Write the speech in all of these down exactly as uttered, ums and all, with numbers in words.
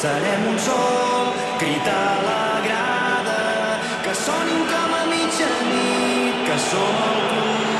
serem un sol crit a la grada, que sonin com a mitjanit, que som el club.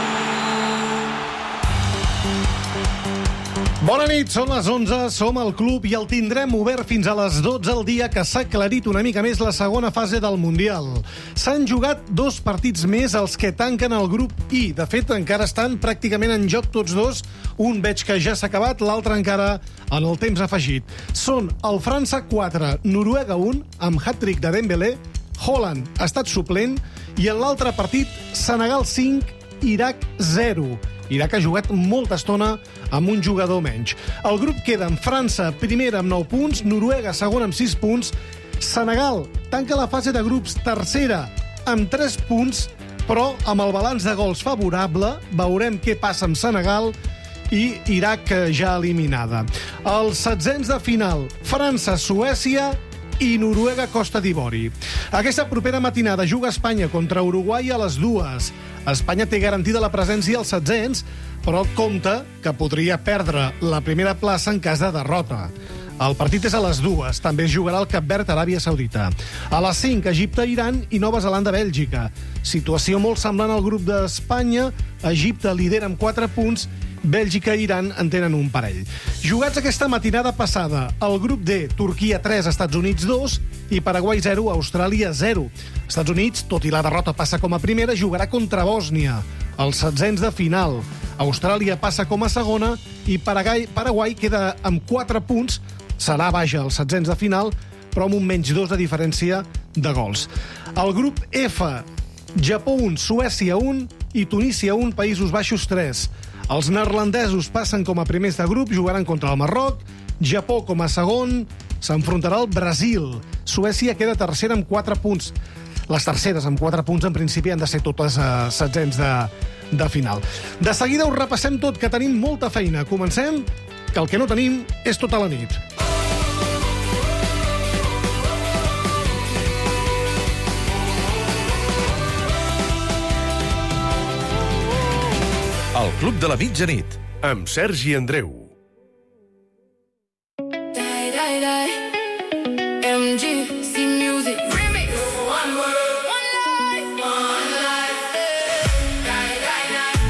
Bona nit, són les onze, som al club i el tindrem obert fins a les dotze al dia, que s'ha aclarit una mica més la segona fase del Mundial. S'han jugat dos partits més, els que tanquen el grup I. De fet, encara estan pràcticament en joc tots dos. Un veig que ja s'ha acabat, l'altre encara en el temps afegit. Són el França quatre, Noruega un, amb hat-trick de Dembélé, Haaland ha estat suplent, i en l'altre partit, Senegal cinc, Iraq zero. Iraq ha jugat molta estona amb un jugador menys. El grup queda amb França primera amb nou punts, Noruega segona amb sis punts, Senegal tanca la fase de grups tercera amb tres punts, però amb el balanç de gols favorable. Veurem què passa amb Senegal i Iraq ja eliminada. Els setzents de final, França-Suècia i Noruega-Costa d'Ivori. Aquesta propera matinada juga Espanya contra Uruguai a les dues. Espanya té garantida la presència als setzents, però compta que podria perdre la primera plaça en cas de derrota. El partit és a les dues. També es jugarà el Cap Verd-Aràbia Saudita. A les cinc, Egipte-Iran i Nova Zelanda-Bèlgica. Situació molt semblant al grup d'Espanya. Egipte lidera amb quatre punts, Bèlgica i Iran en tenen un parell. Jugats aquesta matinada passada, el grup D, Turquia tres, Estats Units dos i Paraguai zero, Austràlia zero. Estats Units, tot i la derrota passa com a primera, jugarà contra Bòsnia, els setzents de final. Austràlia passa com a segona i Paraguai, Paraguai queda amb quatre punts, serà vaja als setzents de final, però amb un menys dos de diferència de gols. El grup F, Japó un, Suècia un i Tunísia un, Països Baixos tres. Els neerlandesos passen com a primers de grup, jugaran contra el Marroc. Japó com a segon, s'enfrontarà al Brasil. Suècia queda tercera amb quatre punts. Les terceres amb quatre punts, en principi, han de ser totes uh, setzents de, de final. De seguida ho repassem tot, que tenim molta feina. Comencem, que el que no tenim és tota la nit. El Club de la Mitjanit, amb Sergi Andreu. Die, die, die. M G, C Music. Remix. One world, one life, one life. Die, die,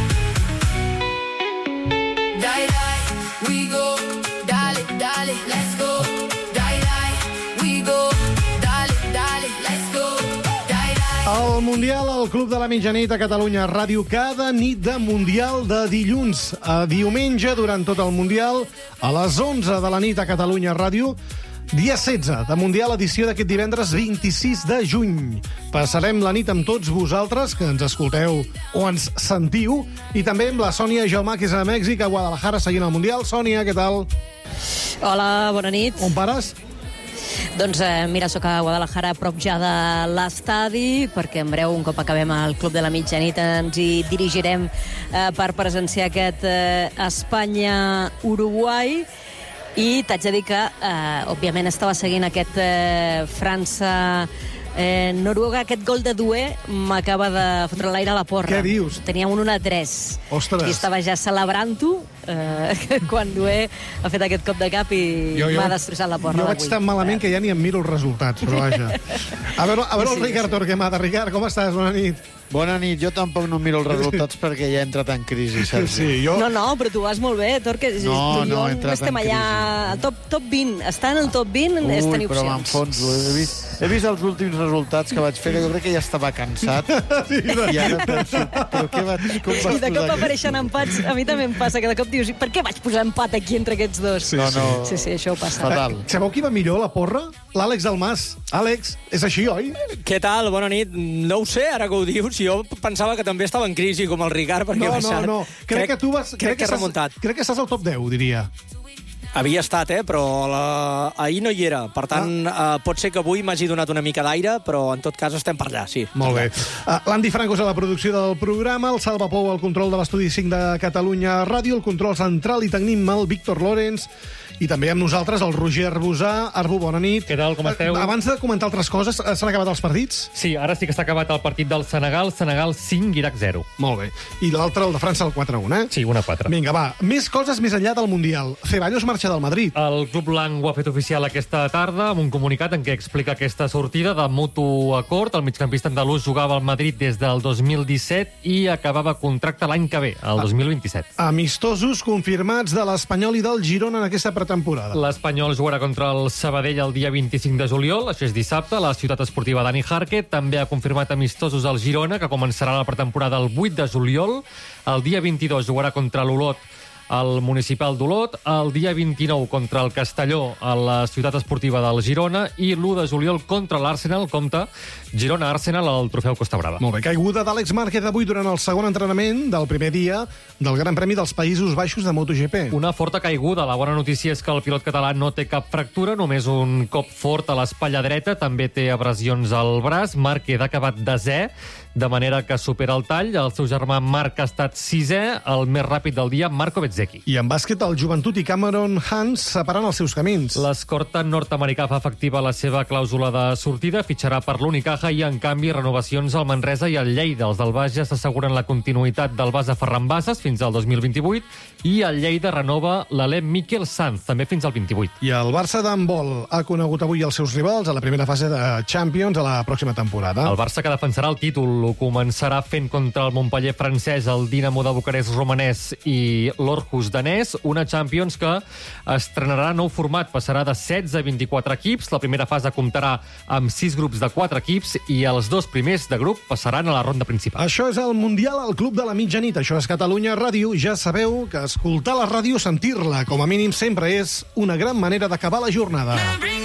die. Die, die. We go. Dale, dale. Let's go. Die, die. We go. Dale, dale. Let's go. Die, die. El Mundial al Club de la Mitjanit a Catalunya Ràdio, cada nit de Mundial, de dilluns a diumenge, durant tot el Mundial, a les onze de la nit a Catalunya Ràdio, dia setze de Mundial, edició d'aquest divendres vint-i-sis de juny. Passarem la nit amb tots vosaltres, que ens escolteu o ens sentiu, i també amb la Sònia Jaume, que és a Mèxic, a Guadalajara, seguint el Mundial. Sònia, què tal? Hola, bona nit. On pares? Doncs eh, mira, sóc a Guadalajara, a prop ja de l'estadi, perquè en breu, un cop acabem el Club de la Mitjanit, ens hi dirigirem eh, per presenciar aquest eh, Espanya-Uruguai. I t'haig de dir que, eh, òbviament, estava seguint aquest eh, França... Eh, Noruega, aquest gol de Doué m'acaba de fotre l'aire a la porra. Què dius? Tenia un un a tres. Ostres. I estava ja celebrant-ho eh, quan Doué ha fet aquest cop de cap i m'ha destrossat la porra. Jo vaig tan malament que ja ni em miro els resultats, però vaja. A veure, a veure el Sí, Ricard sí. Torquemada. Ricard, com estàs? Bona nit. Bona nit. Jo tampoc no miro els resultats perquè ja he entrat en crisi, Sergi. Sí, jo... No, no, però tu vas molt bé, Torque. No, tu, no, he jo entrat estem en allà al top, top vint. Estar en el top vint Ui, és tenir però opcions. m'enfonso. He vist, he vist els últims resultats que vaig fer, que jo crec que ja estava cansat. I ara penso, però què vaig, com vas I de cop posar apareixen aquest? empats. A mi també em passa, que de cop dius, per què vaig posar empat aquí entre aquests dos? Sí, No, no. Sí, sí, això ho passa. Fatal. Sabeu qui va millor, la porra? L'Àlex Dalmas. Àlex, és així, oi? Què tal? Bona nit. No ho sé, ara que ho dius. Jo pensava que també estava en crisi, com el Ricard, perquè No, va no, ser... no. Crec, que tu vas... Crec, que he estàs- remuntat. Crec que estàs al top deu, diria. Havia estat, eh? Però la... ahir no hi era. Per tant, ah. eh, pot ser que avui m'hagi donat una mica d'aire, però en tot cas estem per allà, sí. Molt bé. Uh, L'Andy Franco és a la producció del programa, el Salva Pou al control de l'Estudi cinc de Catalunya Ràdio, el control central, i tenim el Víctor Lorenz, i també amb nosaltres el Roger Arbusà. Arbu, bona nit. Què tal, com esteu? Uh, abans de comentar altres coses, uh, s'han acabat els partits? Sí, ara sí que s'ha acabat el partit del Senegal. Senegal cinc, Iraq zero. Molt bé. I l'altre, el de França, el quatre a un, eh? Sí, un a quatre. Vinga, va. Més coses més enllà del Mundial. Ceballos marxa marxa del Madrid. El Club Blanc ho ha fet oficial aquesta tarda amb un comunicat en què explica aquesta sortida de mutu acord. El migcampista andalús jugava al Madrid des del dos mil disset i acabava contracte l'any que ve, el dos mil vint-i-set. Amistosos confirmats de l'Espanyol i del Girona en aquesta pretemporada. L'Espanyol jugarà contra el Sabadell el dia vint-i-cinc de juliol, això és dissabte, a la ciutat esportiva Dani Jarque. També ha confirmat amistosos al Girona, que començarà la pretemporada el vuit de juliol. El dia vint-i-dos jugarà contra l'Olot al Municipal d'Olot, el dia vint-i-nou contra el Castelló a la ciutat esportiva del Girona i l'u de juliol contra l'Arsenal, compte Girona-Arsenal al trofeu Costa Brava. Molt bé, caiguda d'Àlex Márquez avui durant el segon entrenament del primer dia del Gran Premi dels Països Baixos de MotoGP. Una forta caiguda. La bona notícia és que el pilot català no té cap fractura, només un cop fort a l'espatlla dreta, també té abrasions al braç. Márquez ha acabat desè, de manera que supera el tall. El seu germà Marc ha estat sisè, el més ràpid del dia, Marco Bezzecchi. I en bàsquet, el Joventut i Cameron Hans separant els seus camins. L'escorta nord-americà fa efectiva la seva clàusula de sortida, fitxarà per l'Unicaja i, en canvi, renovacions al Manresa i al Lleida. Els del Bages s'asseguren la continuïtat del base Ferran Bases fins al dos mil vint-i-vuit i el Lleida renova l'Alem Miquel Sanz, també fins al vint-i-vuit. I el Barça d'handbol ha conegut avui els seus rivals a la primera fase de Champions a la pròxima temporada. El Barça, que defensarà el títol, ho començarà fent contra el Montpellier francès, el Dinamo de Bucarest romanès i l'Orhus danès, una Champions que estrenarà nou format, passarà de setze a vint-i-quatre equips. La primera fase comptarà amb sis grups de quatre equips i els dos primers de grup passaran a la ronda principal. Això és el Mundial al Club de la Mitjanit. Això és Catalunya Ràdio. Ja sabeu que escoltar la ràdio, sentir-la, com a mínim sempre és una gran manera d'acabar la jornada.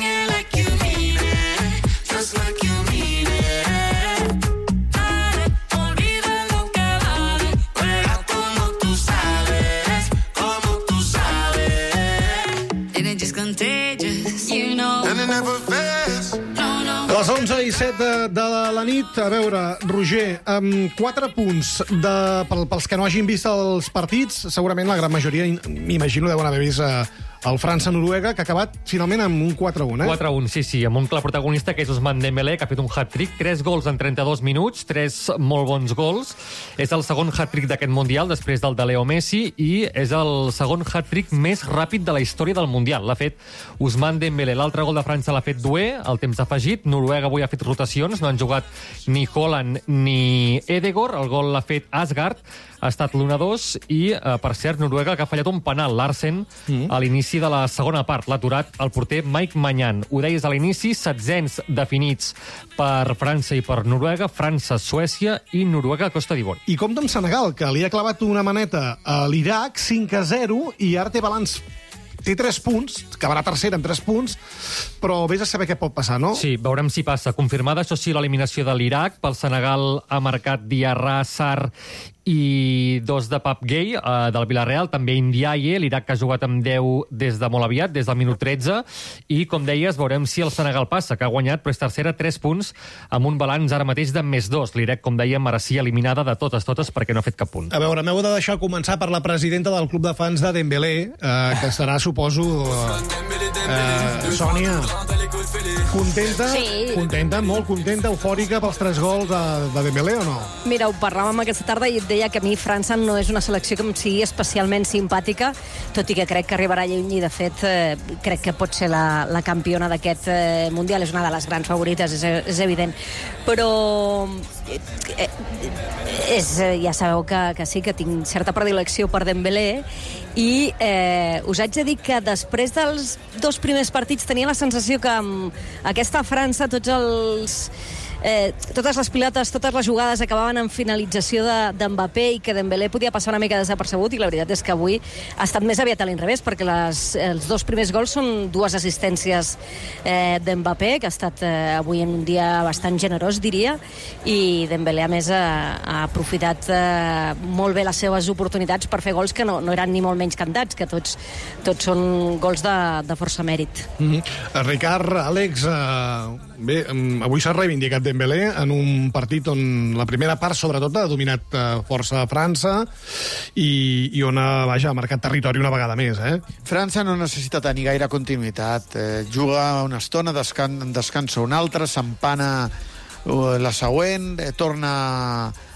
Les onze i set de, de la nit, a veure, Roger, amb quatre punts de, pel, pels que no hagin vist els partits, segurament la gran majoria, m'imagino, deuen haver vist eh, el França-Noruega, que ha acabat finalment amb un quatre a un, eh? quatre a un, sí, sí, amb un clar protagonista, que és Ousmane Dembélé, que ha fet un hat-trick, tres gols en trenta-dos minuts, tres molt bons gols. És el segon hat-trick d'aquest Mundial, després del de Leo Messi, i és el segon hat-trick més ràpid de la història del Mundial. L'ha fet Ousmane Dembélé. L'altre gol de França l'ha fet Doué, al temps afegit. Noruega avui ha fet rotacions, no han jugat ni Haaland ni Ødegaard. El gol l'ha fet Asgard, ha estat l'u a dos, i, eh, per cert, Noruega, que ha fallat un penal, Larsen, mm. a l'inici de la segona part. L'ha aturat el porter Mike Maignan. Ho deies a l'inici, setzents definits per França i per Noruega, França, Suècia i Noruega, Costa d'Ivori. I compte amb Senegal, que li ha clavat una maneta a l'Iraq, cinc a zero, i ara té balanç. Té tres punts, acabarà tercera amb tres punts, però vés a saber què pot passar, no? Sí, veurem si passa. Confirmada, això sí, l'eliminació de l'Iraq. Pel Senegal ha marcat Diarra, Sarr i dos de Pap Gay, eh, del Villarreal, també Ndiaye, l'Iraq que ha jugat amb deu des de molt aviat, des del minut tretze, i, com deies, veurem si el Senegal passa, que ha guanyat, però és tercera, tres punts, amb un balanç ara mateix de més dos. L'Iraq, com dèiem, mereixia eliminada de totes, totes, perquè no ha fet cap punt. A veure, m'heu de deixar començar per la presidenta del club de fans de Dembélé, eh, que serà, suposo, eh, Sònia, contenta, Sí. contenta, molt contenta, eufòrica pels tres gols de, de Dembélé, o no? Mira, ho parlàvem aquesta tarda i et deia que a mi França no és una selecció que em sigui especialment simpàtica, tot i que crec que arribarà lluny i, de fet, eh, crec que pot ser la, la campiona d'aquest eh, Mundial. És una de les grans favorites, és, és evident. Però eh, és, ja sabeu que, que sí, que tinc certa predilecció per Dembélé, i eh, us haig de dir que després dels dos primers partits tenia la sensació que amb aquesta França tots els... Eh, totes les pilotes, totes les jugades acabaven en finalització de Mbappé, i que Dembélé podia passar una mica desapercebut, i la veritat és que avui ha estat més aviat a l'inrevés, perquè les, els dos primers gols són dues assistències eh, d'Mbappé, que ha estat eh, avui en un dia bastant generós, diria, i Dembélé, a més, ha, ha aprofitat eh, molt bé les seves oportunitats per fer gols que no, no eren ni molt menys cantats, que tots, tots són gols de, de força mèrit. Mm-hmm. Ricard, Àlex, eh, bé, avui s'ha reivindicat Dembélé en un partit on la primera part, sobretot, ha dominat eh, força a França i, i on ha, vaja, ha marcat territori una vegada més, eh? França no necessita tenir gaire continuïtat. Eh, juga una estona, descan descansa una altra, s'empana uh, la següent, eh, torna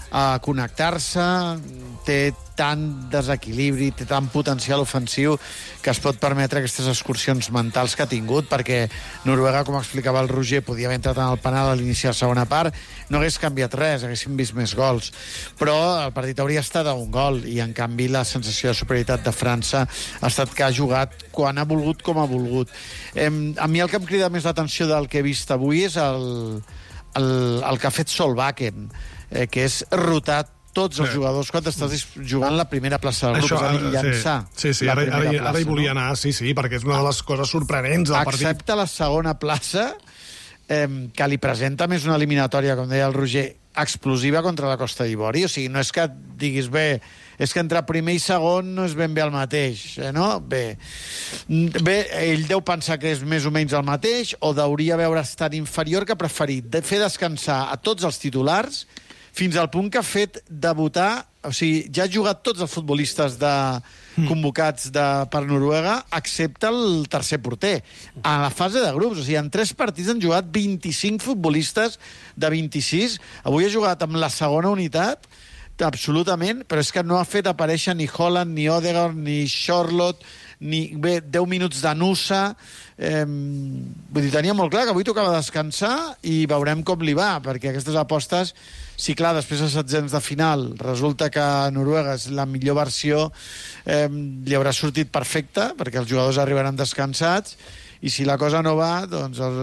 a connectar-se, té tant desequilibri, té tant potencial ofensiu que es pot permetre aquestes excursions mentals que ha tingut, perquè Noruega, com explicava el Roger, podia haver entrat en el penal a l'inici de la segona part, no hagués canviat res, haguéssim vist més gols. Però el partit hauria estat a un gol, i en canvi la sensació de superioritat de França ha estat que ha jugat quan ha volgut, com ha volgut. Eh, a mi el que em crida més l'atenció del que he vist avui és el, el, el que ha fet Solbakken, eh, que és rotat tots els sí. jugadors quan estàs jugant la primera plaça del grup, Això, és a dir, llançar. Sí, sí, sí ara, ara, plaça, ara hi volia no? anar, sí, sí, perquè és una de les coses sorprenents del partit. Excepte la segona plaça, eh, que li presenta més una eliminatòria, com deia el Roger, explosiva contra la Costa d'Ivori. O sigui, no és que diguis, bé, és que entre primer i segon no és ben bé el mateix, eh, no? Bé, bé, ell deu pensar que és més o menys el mateix, o deuria haver estat inferior, que ha preferit de fer descansar a tots els titulars fins al punt que ha fet debutar, o sigui, ja ha jugat tots els futbolistes de, convocats de, per Noruega, excepte el tercer porter, a la fase de grups. O sigui, en tres partits han jugat vint-i-cinc futbolistes de vint-i-sis. Avui ha jugat amb la segona unitat, absolutament, però és que no ha fet aparèixer ni Holland, ni Odegaard, ni Charlotte, ni bé, deu minuts de Nusa. Eh, vull dir, tenia molt clar que avui tocava descansar i veurem com li va, perquè aquestes apostes, sí, clar, després de setzents de final resulta que Noruega és la millor versió, eh, li haurà sortit perfecte, perquè els jugadors arribaran descansats, i si la cosa no va, doncs el,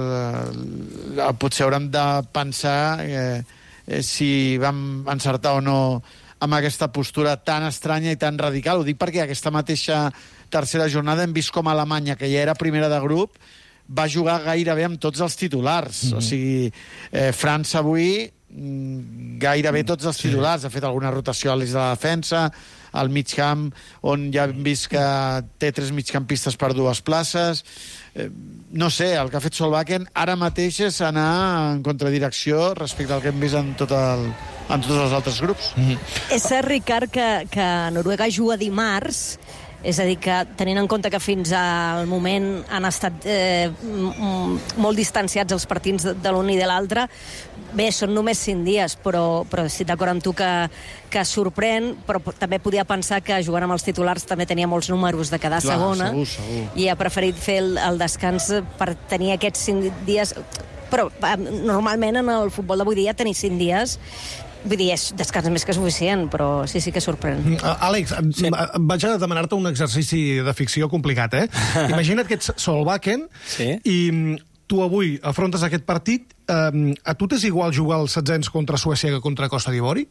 el, potser haurem de pensar eh, eh, si vam encertar o no amb aquesta postura tan estranya i tan radical. Ho dic perquè aquesta mateixa tercera jornada hem vist com Alemanya, que ja era primera de grup, va jugar gairebé amb tots els titulars. Mm-hmm. O sigui, eh, França avui gairebé tots els titulars. Sí. Ha fet alguna rotació a l'eix de la defensa, al mig camp, on ja hem vist que té tres migcampistes per dues places. Eh, no sé, el que ha fet Solbakken ara mateix és anar en contradirecció respecte al que hem vist en, tot el, en tots els altres grups. Mm-hmm. És cert, Ricard, que, que Noruega juga dimarts, és a dir, que tenint en compte que fins al moment han estat eh, molt distanciats els partits de, de l'un i de l'altre, bé, són només cinc dies, però, però estic d'acord amb tu que, que sorprèn, però també podia pensar que jugant amb els titulars també tenia molts números de quedar Clar, segona, segur, segur. I ha preferit fer el, el descans per tenir aquests cinc dies. Però normalment en el futbol d'avui dia tenir cinc dies, vull dir, és descans més que suficient, però sí, sí que sorprèn. Uh, Àlex, sí. vaig a demanar-te un exercici de ficció complicat, eh? Imagina't que ets Solbakken sí. i tu avui afrontes aquest partit. Uh, a tu t'és igual jugar als setzents contra Suècia que contra Costa d'Ivori?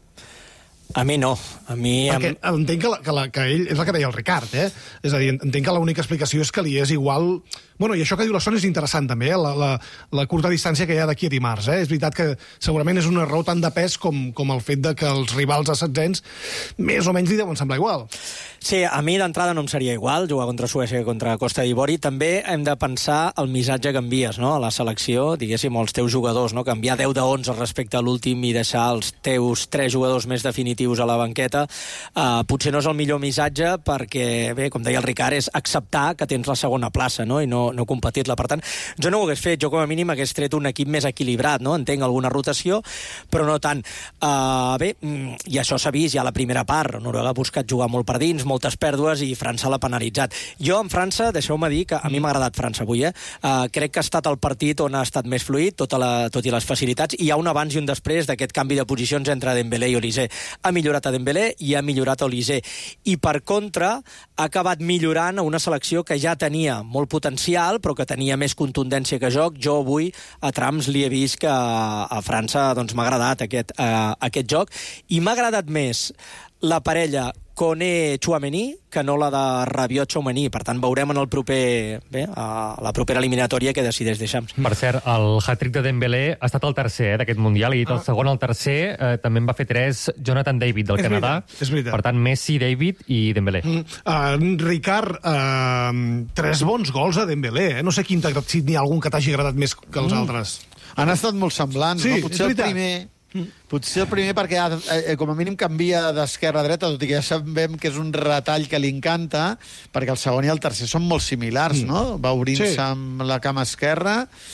A mi no. A mi... Perquè amb... entenc que, la, que, la, que ell... És el que deia el Ricard, eh? És a dir, entenc que l'única explicació és que li és igual... Bueno, i això que diu la Sona és interessant, també, eh? la, la, la curta distància que hi ha d'aquí a dimarts, eh? És veritat que segurament és una raó tan de pes com, com el fet de que els rivals a setzents més o menys li deuen semblar igual. Sí, a mi d'entrada no em seria igual jugar contra Suècia que contra Costa d'Ivori. També hem de pensar el missatge que envies, no?, a la selecció, diguéssim, als teus jugadors, no?, canviar deu de onze respecte a l'últim i deixar els teus tres jugadors més definitius a la banqueta. Uh, potser no és el millor missatge perquè, bé, com deia el Ricard, és acceptar que tens la segona plaça, no?, i no, no competir-la. Per tant, jo no ho hagués fet. Jo, com a mínim, hagués tret un equip més equilibrat, no? Entenc alguna rotació, però no tant. Uh, bé, i això s'ha vist ja a la primera part. Noruega ha buscat jugar molt per dins, moltes pèrdues, i França l'ha penalitzat. Jo, en França, deixeu-me dir que a mi m'ha agradat França avui, eh? Uh, crec que ha estat el partit on ha estat més fluid, tota la, tot i les facilitats, i hi ha un abans i un després d'aquest canvi de posicions entre Dembélé i Olise. Ha millorat a Dembélé i ha millorat a Olise. I, per contra, ha acabat millorant a una selecció que ja tenia molt potencial, però que tenia més contundència que joc. Jo avui, a trams, li he vist que a França doncs, m'ha agradat aquest, uh, aquest joc, i m'ha agradat més la parella Koné-Tchouaméni que no la de Rabiot-Tchouaméni. Per tant, veurem en el proper, bé, a la propera eliminatòria que decideix Deschamps. Per cert, el hat-trick de Dembélé ha estat el tercer eh, d'aquest Mundial. He dit ah. el segon, el tercer, eh, també en va fer tres Jonathan David, del és Canadà. Veritat, és veritat. Per tant, Messi, David i Dembélé. Mm. Uh, Ricard, uh, tres bons gols a Dembélé. Eh? No sé quin si n'hi ha algun que t'hagi agradat més que els mm. altres. Han estat molt semblants, sí, no? Potser el primer... Potser el primer perquè eh, com a mínim canvia d'esquerra a dreta, tot i que ja sabem que és un retall que li encanta, perquè el segon i el tercer són molt similars, mm. no? Va obrint-se sí. amb la cama esquerra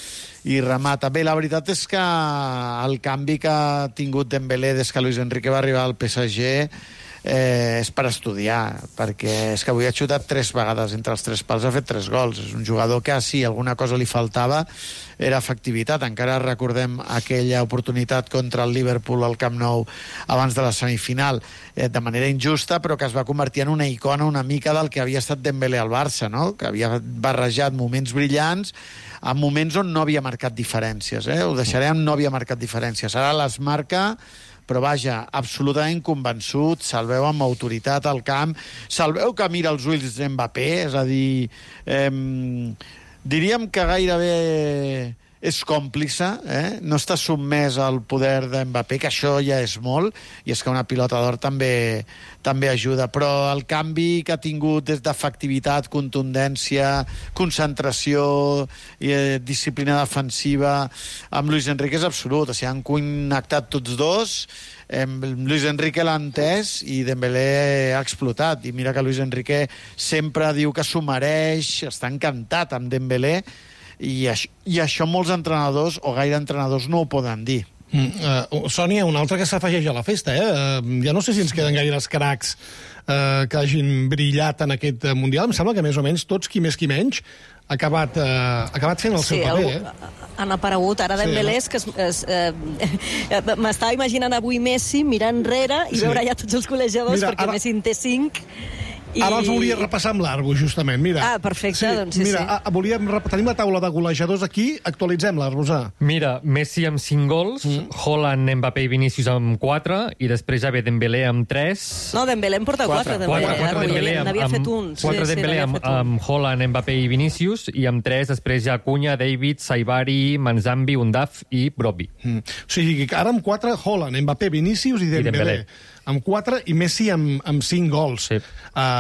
i remata. Bé, la veritat és que el canvi que ha tingut Dembélé des que Luis Enrique va arribar al P S G eh, és per estudiar, perquè és que avui ha xutat tres vegades entre els tres pals, ha fet tres gols. És un jugador que, sí, alguna cosa li faltava, era efectivitat. Encara recordem aquella oportunitat contra el Liverpool al Camp Nou abans de la semifinal, eh, de manera injusta, però que es va convertir en una icona una mica del que havia estat Dembélé al Barça, no? Que havia barrejat moments brillants en moments on no havia marcat diferències. Eh? Ho deixarem, no havia marcat diferències. Ara les marca, però vaja, absolutament convençut, se'l veu amb autoritat al camp, se'l veu que mira els ulls d'Mbappé, és a dir, eh, diríem que gairebé és còmplice, eh? No està sotmès al poder d'Mbappé, que això ja és molt, i és que una pilota d'or també, també ajuda, però el canvi que ha tingut des d'efectivitat, contundència, concentració, eh, disciplina defensiva, amb Luis Enrique és absolut. O sigui, han connectat tots dos, eh, Luis Enrique l'ha entès i Dembélé ha explotat, i mira que Luis Enrique sempre diu que s'ho mereix, està encantat amb Dembélé, i això, i això molts entrenadors o gaire entrenadors no ho poden dir. Mm, uh, Sònia, un altre que s'afegeix a la festa, eh? Uh, ja no sé si ens queden gaires cracs uh, que hagin brillat en aquest uh, Mundial. Em sembla que més o menys tots, qui més qui menys, ha acabat, uh, acabat fent el sí, seu paper. Algú, eh? Han aparegut. Ara Dembélé, sí, que es, es, eh, m'estava imaginant avui Messi mirant enrere i sí. veure ja tots els col·legiadors, Mira, perquè ara... Messi en té cinc. I... Ara els volia repassar amb l'Argo, justament. Mira. Ah, perfecte, sí, doncs sí, mira, sí. A, volíem rep... tenim la taula de golejadors aquí, actualitzem-la, Rosà. Mira, Messi amb cinc gols, mm. Haaland, Mbappé i Vinícius amb quatre, i després ja ve Dembélé amb tres. No, Dembélé en porta quatre. Quatre, quatre Dembélé amb, n'havia fet un. Quatre sí, Dembélé sí, amb, amb Haaland, Mbappé i Vinícius, i amb tres després ja Cunha, David, Saibari, Manzambi, Undaf i Brobbey. Mm. O sigui, ara amb quatre, Haaland, Mbappé, Vinícius i Dembélé. I Dembélé. Amb quatre i Messi amb, amb cinc gols. Sí.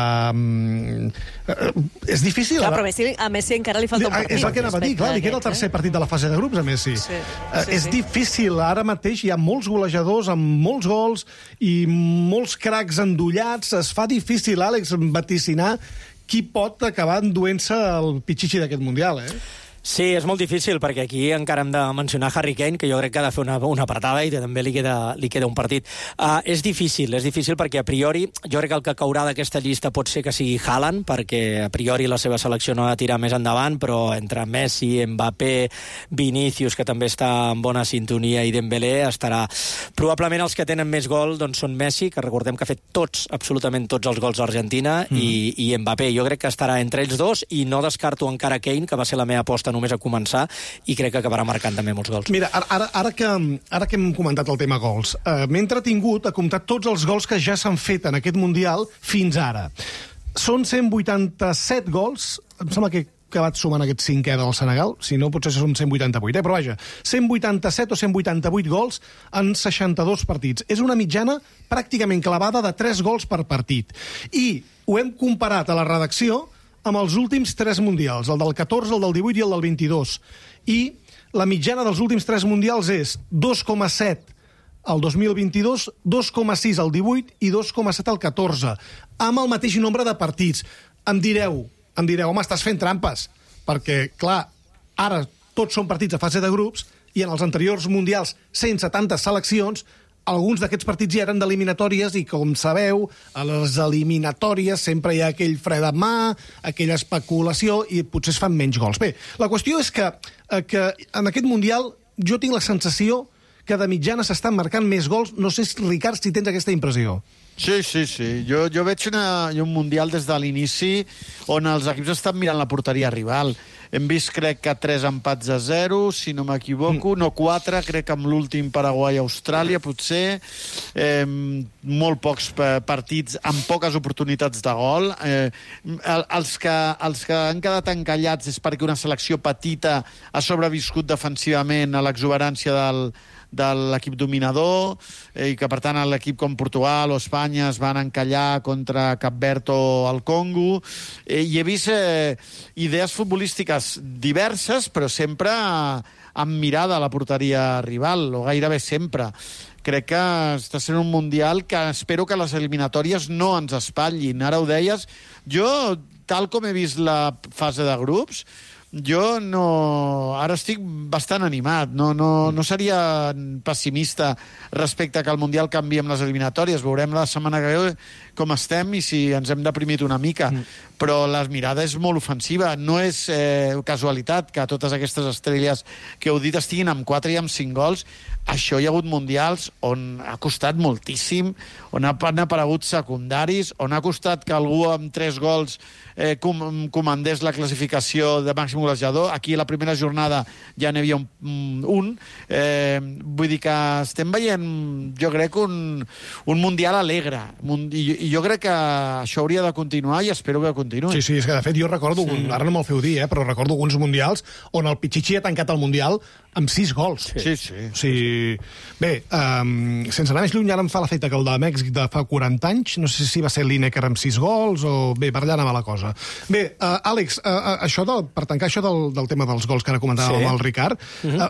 Uh, uh, és difícil. Clar, però Messi, a Messi encara li falta un partit. És el que anava a dir, clar, li queda el tercer partit de la fase de grups a Messi. Sí. Uh, sí, és sí. difícil, ara mateix hi ha molts golejadors amb molts gols i molts cracs endollats. Es fa difícil, Àlex, vaticinar qui pot acabar enduent-se el pitxixi d'aquest Mundial, eh? Sí, és molt difícil, perquè aquí encara hem de mencionar Harry Kane, que jo crec que ha de fer una, una apretada i també li queda, li queda un partit. Uh, és difícil, és difícil perquè a priori jo crec que el que caurà d'aquesta llista pot ser que sigui Haaland, perquè a priori la seva selecció no ha de tirar més endavant, però entre Messi, Mbappé, Vinícius, que també està en bona sintonia, i Dembélé estarà... Probablement els que tenen més gol doncs, són Messi, que recordem que ha fet tots, absolutament tots els gols a Argentina, mm. i, i Mbappé. Jo crec que estarà entre ells dos, i no descarto encara Kane, que va ser la meva aposta només a començar, i crec que acabarà marcant també molts gols. Mira, ara, ara, que, ara que hem comentat el tema gols, eh, m'he entretingut a comptar tots els gols que ja s'han fet en aquest Mundial fins ara. Són cent vuitanta-set gols, em sembla que he acabat sumant aquest cinquè del Senegal, si no potser són cent vuitanta-vuit, eh? Però vaja, cent vuitanta-set o cent vuitanta-vuit gols en seixanta-dos partits. És una mitjana pràcticament clavada de tres gols per partit. I ho hem comparat a la redacció amb els últims tres mundials, el del catorze, el del divuit i el del vint-i-dos. I la mitjana dels últims tres mundials és dos coma set al dos mil vint-i-dos, dos coma sis al divuit i dos coma set al catorze, amb el mateix nombre de partits. Em direu, em direu, home, estàs fent trampes, perquè, clar, ara tots són partits a fase de grups i en els anteriors mundials, sense tantes seleccions, alguns d'aquests partits ja eren d'eliminatòries i, com sabeu, a les eliminatòries sempre hi ha aquell fre de mà, aquella especulació, i potser es fan menys gols. Bé, la qüestió és que, que en aquest Mundial jo tinc la sensació que de mitjana s'estan marcant més gols. No sé, Ricard, si tens aquesta impressió. Sí, sí, sí. Jo, jo veig una, un Mundial des de l'inici on els equips estan mirant la porteria rival. Hem vist, crec que, tres empats a zero, si no m'equivoco, no quatre, crec que amb l'últim Paraguai-Austràlia, potser. Eh, molt pocs partits amb poques oportunitats de gol. Eh, els, que, els que han quedat encallats és perquè una selecció petita ha sobreviscut defensivament a l'exuberància del de l'equip dominador, eh, i que per tant l'equip com Portugal o Espanya es van encallar contra Cap Verd o el Congo, eh, i he vist eh, idees futbolístiques diverses, però sempre amb mirada a la porteria rival, o gairebé sempre. Crec que està sent un Mundial que espero que les eliminatòries no ens espatllin. Ara ho deies, jo, tal com he vist la fase de grups, jo no... Ara estic bastant animat. No, no, no seria pessimista respecte a que el Mundial canvi amb les eliminatòries. Veurem la setmana que ve com estem i si ens hem deprimit una mica. Mm. Però la mirada és molt ofensiva. No és eh, casualitat que totes aquestes estrelles que heu dit estiguin amb quatre i amb cinc gols. Això hi ha hagut mundials on ha costat moltíssim, on han aparegut secundaris, on ha costat que algú amb tres gols eh, com, comandés la classificació de màxim golejador. Aquí a la primera jornada ja n'hi havia un. un. Eh, vull dir que estem veient, jo crec, un, un mundial alegre. I, I jo crec que això hauria de continuar i espero que continuï. Sí, sí, és que de fet jo recordo, sí. un, ara no me'l feu dir, eh, però recordo alguns mundials on el Pichichi ha tancat el mundial amb sis gols. Sí, sí. O sigui, bé, um, sense anar més lluny, ara em fa l'efecte que el de Mèxic de fa quaranta anys, no sé si va ser l'Ineker amb sis gols o... Bé, per allà anava la cosa. Bé, uh, Àlex, uh, això de, per tancar això del, del tema dels gols que ara comentàvem sí. amb el Ricard, uh-huh.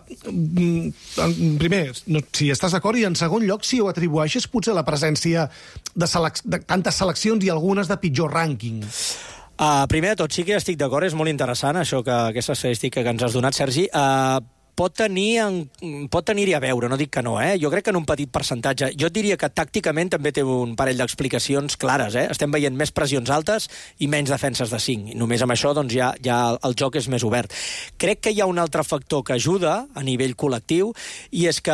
uh, primer, no, si estàs d'acord, i en segon lloc, si ho atribueixes potser la presència de, selec de tantes seleccions i algunes de pitjor rànquing. Uh, primer de tot, sí que estic d'acord, és molt interessant això que aquesta estadística que ens has donat, Sergi. Uh, pot tenir en, pot tenir-hi a veure, no dic que no, eh? Jo crec que en un petit percentatge. Jo et diria que tàcticament també té un parell d'explicacions clares, eh? Estem veient més pressions altes i menys defenses de cinc. I només amb això doncs, ja, ja el joc és més obert. Crec que hi ha un altre factor que ajuda a nivell col·lectiu i és que...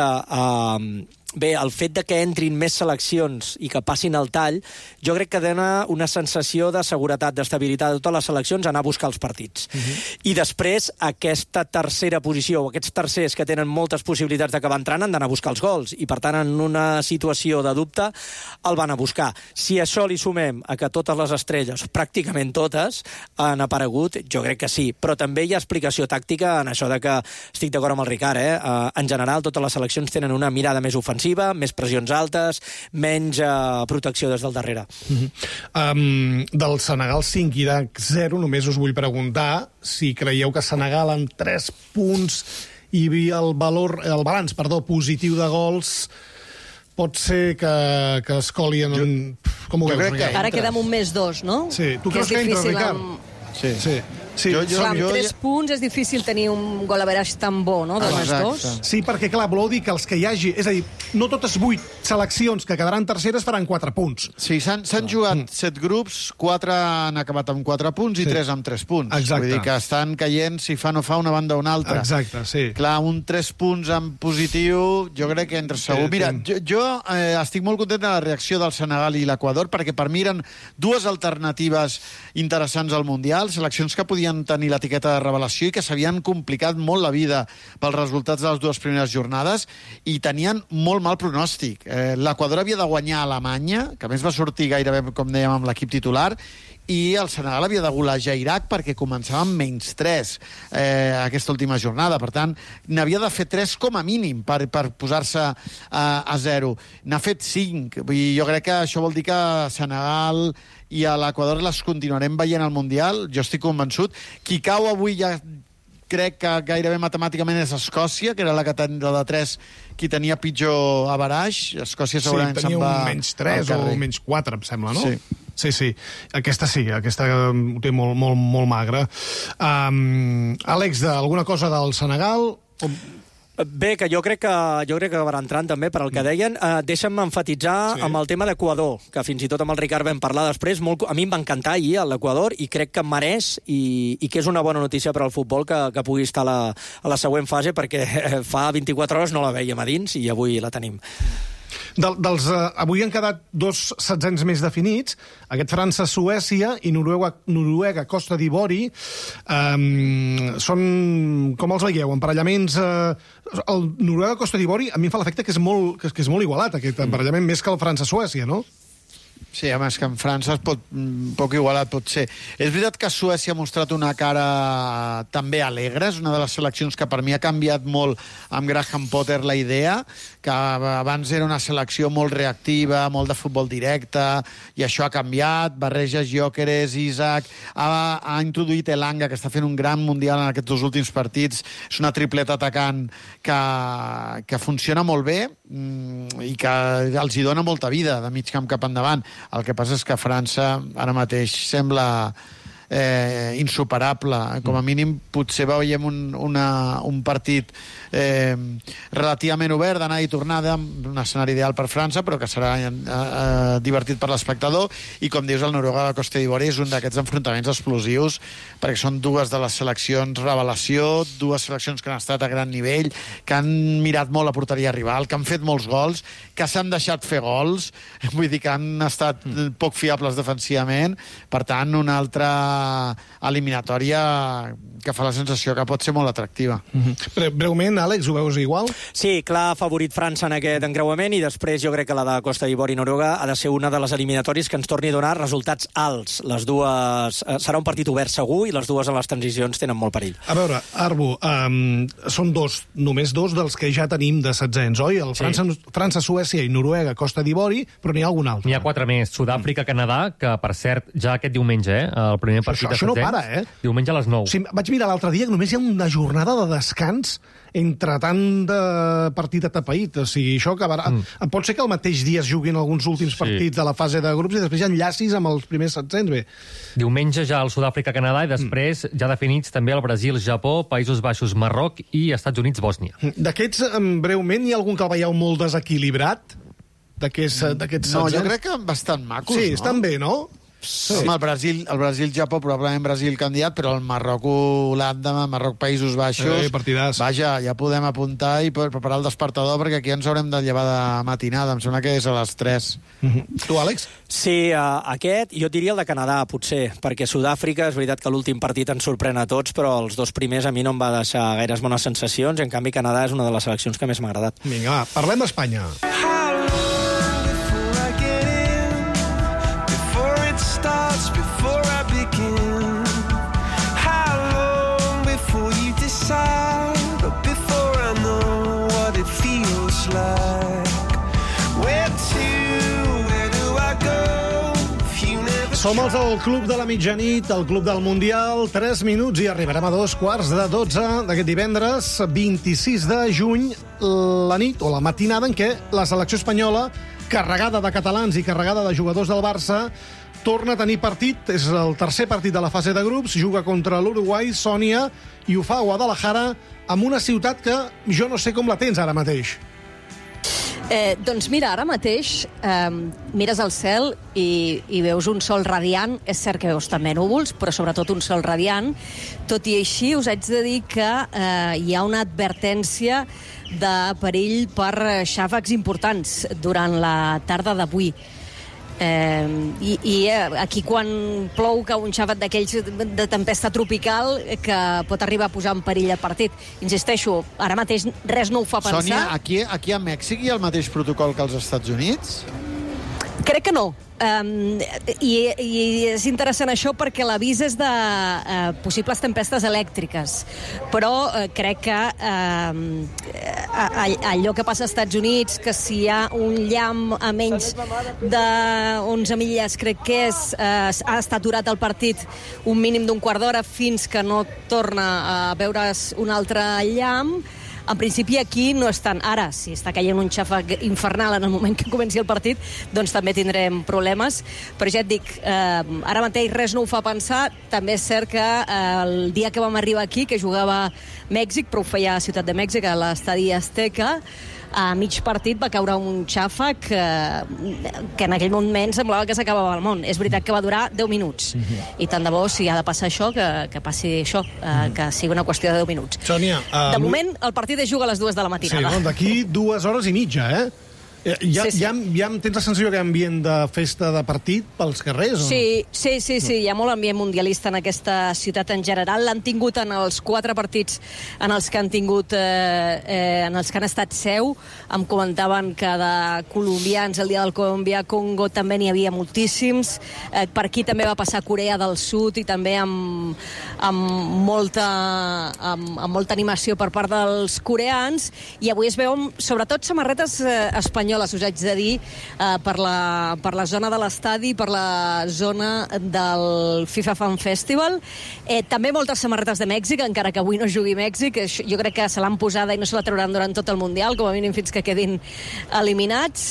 Uh, Bé, el fet de que entrin més seleccions i que passin el tall, jo crec que dona una sensació de seguretat, d'estabilitat de totes les seleccions a anar a buscar els partits. Uh-huh. I després, aquesta tercera posició, o aquests tercers que tenen moltes possibilitats d'acabar entrant, han d'anar a buscar els gols. I, per tant, en una situació de dubte, el van a buscar. Si això li sumem a que totes les estrelles, pràcticament totes, han aparegut, jo crec que sí. Però també hi ha explicació tàctica en això de que estic d'acord amb el Ricard, eh? Uh, en general, totes les seleccions tenen una mirada més ofensiva, més pressions altes, menys uh, protecció des del darrere. Uh-huh. um, del Senegal cinc, Iraq zero, només us vull preguntar si creieu que Senegal amb tres punts hi havia el valor, el balanç, perdó, positiu de gols pot ser que, que es colien... Jo, com ho veus, Ricard? Ara queda amb un més dos, no? Sí, tu creus que, que entra, Ricard? Amb... Sí. sí. Sí, jo, jo, clar, amb jo, tres jo... punts és difícil tenir un gol average tan bo, no?, de més dos. Sí, perquè, clar, voleu dir que els que hi hagi... És a dir, no totes vuit seleccions que quedaran terceres faran quatre punts. Sí, s'han jugat mm. set grups, quatre han acabat amb quatre punts i sí. tres amb tres punts. Exacte. Vull dir que estan caient, si fa no fa, una banda o una altra. Exacte, sí. Clar, un tres punts en positiu, jo crec que entra segur. Mira, jo, jo eh, estic molt content de la reacció del Senegal i l'Equador, perquè per mi eren dues alternatives interessants al Mundial, seleccions que podien tenir l'etiqueta de revelació i que s'havien complicat molt la vida pels resultats de les dues primeres jornades i tenien molt mal pronòstic. Eh, L'Equador havia de guanyar a Alemanya, que a més va sortir gairebé, com dèiem, amb l'equip titular, i el Senegal havia de golejar Iraq perquè començava amb menys tres eh, aquesta última jornada. Per tant, n'havia de fer tres com a mínim per, per posar-se a, a zero. N'ha fet cinc. I jo crec que això vol dir que Senegal i a l'Equador les continuarem veient al Mundial. Jo estic convençut. Qui cau avui ja crec que gairebé matemàticament és Escòcia, que era la que tenia de tres, qui tenia pitjor average. Escòcia segurament sí, se'n va... Sí, tenia un menys tres o menys quatre, em sembla, no? Sí. Sí, sí. Aquesta sí, aquesta ho té molt, molt, molt magre. Um, Àlex, alguna cosa del Senegal? Bé, que jo crec que jo crec que acabarà entrant també per al que deien. Uh, deixa'm enfatitzar sí. amb el tema d'Equador, que fins i tot amb el Ricard vam parlar després. Molt, a mi em va encantar ahir l'Equador i crec que mereix i, i que és una bona notícia per al futbol que, que pugui estar a la, a la següent fase, perquè fa vint-i-quatre hores no la vèiem a dins i avui la tenim. Del, dels, uh, avui han quedat dos setzents més definits, aquest França-Suècia i Noruega-Costa d'Ivori. Um, són, com els veieu, emparellaments... Uh, el Noruega-Costa d'Ivori a mi em fa l'efecte que, és molt, que, que és molt igualat, aquest emparellament, més que el França-Suècia, no? Sí, a més que en França es pot, poc igualat pot ser. És veritat que Suècia ha mostrat una cara també alegre, és una de les seleccions que per mi ha canviat molt amb Graham Potter la idea, que abans era una selecció molt reactiva, molt de futbol directe, i això ha canviat, barreges Gyökeres, Isaac, ha, ha introduït Elanga, que està fent un gran mundial en aquests dos últims partits, és una tripleta atacant que, que funciona molt bé i que els hi dona molta vida de mig camp cap endavant. El que passa és que França ara mateix sembla eh, insuperable. Com a mínim potser veiem un, una, un partit eh, relativament obert d'anar i tornada, un escenari ideal per França, però que serà eh, eh, divertit per l'espectador, i com dius, el Noruega-Costa d'Ivori és un d'aquests enfrontaments explosius, perquè són dues de les seleccions revelació, dues seleccions que han estat a gran nivell, que han mirat molt la porteria rival, que han fet molts gols, que s'han deixat fer gols, vull dir que han estat mm. poc fiables defensivament. Per tant, una altra eliminatòria que fa la sensació que pot ser molt atractiva. Mm-hmm. Breument, Àlex, ho veus igual? Sí, clar, favorit França en aquest encreuament, i després jo crec que la de Costa d'Ivori i Noruega ha de ser una de les eliminatòries que ens torni a donar resultats alts. Les dues... Serà un partit obert segur, i les dues en les transicions tenen molt perill. A veure, Arbu, um, són dos, només dos dels que ja tenim de setzents, oi? El Sí. França, França, Suècia i Noruega, Costa d'Ivori, però n'hi ha algun altre. N'hi ha quatre més. Sud-àfrica, Canadà, que, per cert, ja aquest diumenge, eh, el primer Això- partit de això no setzents, para, eh? diumenge a les nou. Sí, vaig mirar l'altre dia que només hi ha una jornada de descans entre tant de partit atapeït. O sigui, això acabarà... Mm. Pot ser que al mateix dia es juguin alguns últims Sí. partits de la fase de grups i després hi ha enllacis amb els primers setzents. Bé, Diumenge ja el Sud-àfrica-Canadà i després mm. ja definits també el Brasil, Japó, Països Baixos, Marroc i Estats Units, Bòsnia. d'aquests, em, breument, hi ha algun que el veieu molt desequilibrat? D'aquests d'aquests No, setzents? jo crec que bastant macos, Sí, no? estan bé, no? Sí. Home, el Brasil, el Brasil-Japó, probablement Brasil candidat, però el Marroc-Holanda, Marroc-Països Baixos... Eh, partidàs. Vaja, ja podem apuntar i preparar el despertador, perquè aquí ens haurem de llevar de matinada. Em sembla que és a les tres. Mm-hmm. Tu, Àlex? Sí, uh, aquest, jo diria el de Canadà, potser, perquè Sud-àfrica, és veritat que l'últim partit ens sorprèn a tots, però els dos primers a mi no em va deixar gaires bones sensacions, i en canvi Canadà és una de les seleccions que més m'ha agradat. Vinga, va, parlem d'Espanya. Before I begin, how long before you decide, or before I know what it feels like? Where to, where do I go? If you never Som els del Club de la Mitjanit, el Club del Mundial. tres minuts i arribarem a dos quarts de dotze d'aquest divendres, vint-i-sis de juny, la nit o la matinada en què la selecció espanyola, carregada de catalans i carregada de jugadors del Barça, torna a tenir partit. És el tercer partit de la fase de grups, juga contra l'Uruguai, Sònia, i ho fa a Guadalajara, amb una ciutat que jo no sé com la tens ara mateix. Eh, doncs mira, ara mateix eh, mires al cel i, i veus un sol radiant. És cert que veus també núvols, però sobretot un sol radiant. Tot i així, us haig de dir que eh, hi ha una advertència de perill per xàfecs importants durant la tarda d'avui. Eh, i, i aquí quan plou cau un xàfec d'aquells de tempesta tropical que pot arribar a posar en perill el partit. Insisteixo, ara mateix res no ho fa pensar. Sònia, aquí, aquí a Mèxic hi ha el mateix protocol que als Estats Units? Crec que no. Um, i, i és interessant això perquè l'avís és de uh, possibles tempestes elèctriques, però uh, crec que uh, allò que passa als Estats Units, que si hi ha un llamp a menys de onze milles, crec que és, uh, ha estat aturat el partit un mínim d'un quart d'hora fins que no torna a veure's un altre llamp. En principi aquí no estan. Ara, si està caient un xàfec infernal en el moment que comenci el partit, doncs també tindrem problemes. Però ja et dic, eh, ara mateix res no ho fa pensar. També és cert que eh, el dia que vam arribar aquí, que jugava Mèxic, però ho feia a Ciutat de Mèxic, a l'estadi Azteca, a mig partit va caure un xàfec eh, que en aquell moment semblava que s'acabava el món. És veritat que va durar deu minuts. Mm-hmm. I tant de bo, si ha de passar això, que, que passi això, eh, que sigui una qüestió de deu minuts. Sònia, uh, De moment, el partit es juga a les dues de la Sí, matinada. no, d'aquí dues hores i mitja, eh? Ja, Sí, sí. ja, ja tens la sensació que hi ha ambient de festa de partit pels carrers? O? Sí, sí, sí, sí, hi ha molt ambient mundialista en aquesta ciutat en general. L'han tingut en els quatre partits en els que han tingut, eh, eh, en els que han estat seu. Em comentaven que de colombians, el dia del Colòmbia, Congo, també n'hi havia moltíssims. Eh, per aquí també va passar Corea del Sud i també amb, amb, molta, amb, amb molta animació per part dels coreans. I avui es veuen, sobretot, samarretes eh, espanyoles, us haig de dir, eh, per, la, per la zona de l'estadi, per la zona del FIFA Fan Festival. Eh, també moltes samarretes de Mèxic, encara que avui no jugui Mèxic. Jo crec que se l'han posada i no se la trauran durant tot el Mundial, com a mínim fins que quedin eliminats.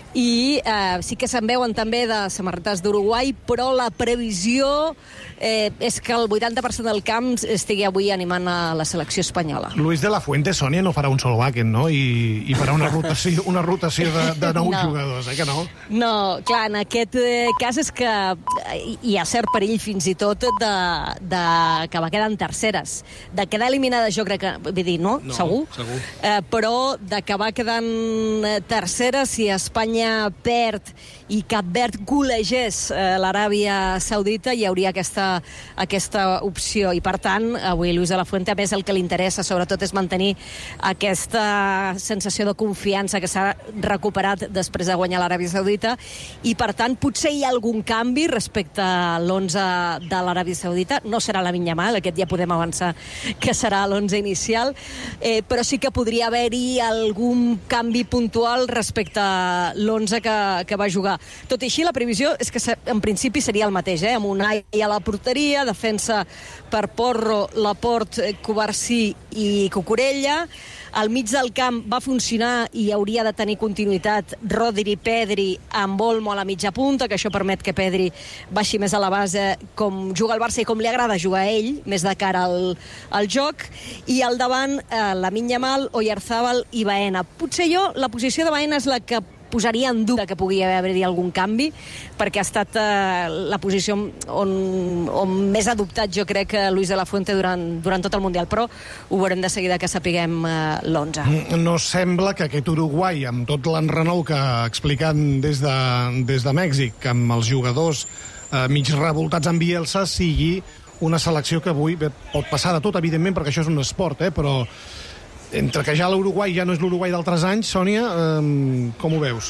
i eh, sí que se'n veuen també de samarretes d'Uruguai, però la previsió eh, és que el vuitanta per cent del camp estigui avui animant a la selecció espanyola. Luis de la Fuente, Sònia, no farà un sol Wacken, no? I, i farà una rotació, una rotació de, de nou No. jugadors, eh, que no? No, clar, en aquest eh, cas és que eh, hi ha cert perill fins i tot de, de que va quedar en terceres. De quedar eliminada, jo crec que... Vull dir, no? No, segur? segur. Eh, però d'acabar quedant eh, tercera, si Espanya perd i Cap Verd golegés eh, l'Aràbia Saudita, hi hauria aquesta, aquesta opció. I, per tant, avui Luis de la Fuente, a més, el que li interessa, sobretot, és mantenir aquesta sensació de confiança que s'ha recuperat després de guanyar l'Aràbia Saudita, i, per tant, potser hi ha algun canvi respecte a l'onze de l'Aràbia Saudita. No serà la Yamal, aquest ja podem avançar que serà l'onze inicial, eh, però sí que podria haver-hi algun canvi puntual respecte a l'onze que, que va jugar. Tot i així, la previsió és que en principi seria el mateix, eh? Amb Unai a la porteria, defensa per Porro, Laporte, Covarsí i Cucurella. Al mig del camp va funcionar i hauria de tenir continuïtat Rodri, Pedri, amb Olmo a la mitja punta, que això permet que Pedri baixi més a la base, com juga al Barça i com li agrada jugar a ell, més de cara al, al joc. I al davant, eh, Lamine Yamal, Oyarzábal i Baena. Potser jo, la posició de Baena és la que posaria en dubte que pugui haver-hi algun canvi, perquè ha estat eh, la posició on, on més ha dubtat, jo crec, que Luis de la Fuente durant, durant tot el Mundial, però ho veurem de seguida que sapiguem eh, l'onze. No sembla que aquest Uruguai, amb tot l'enrenou que ha explicat des de, des de Mèxic, amb els jugadors eh, mig revoltats amb Bielsa, sigui una selecció que avui bé, pot passar de tot, evidentment, perquè això és un esport, eh, però entre que ja l'Uruguai ja no és l'Uruguai d'altres anys, Sònia, eh, com ho veus?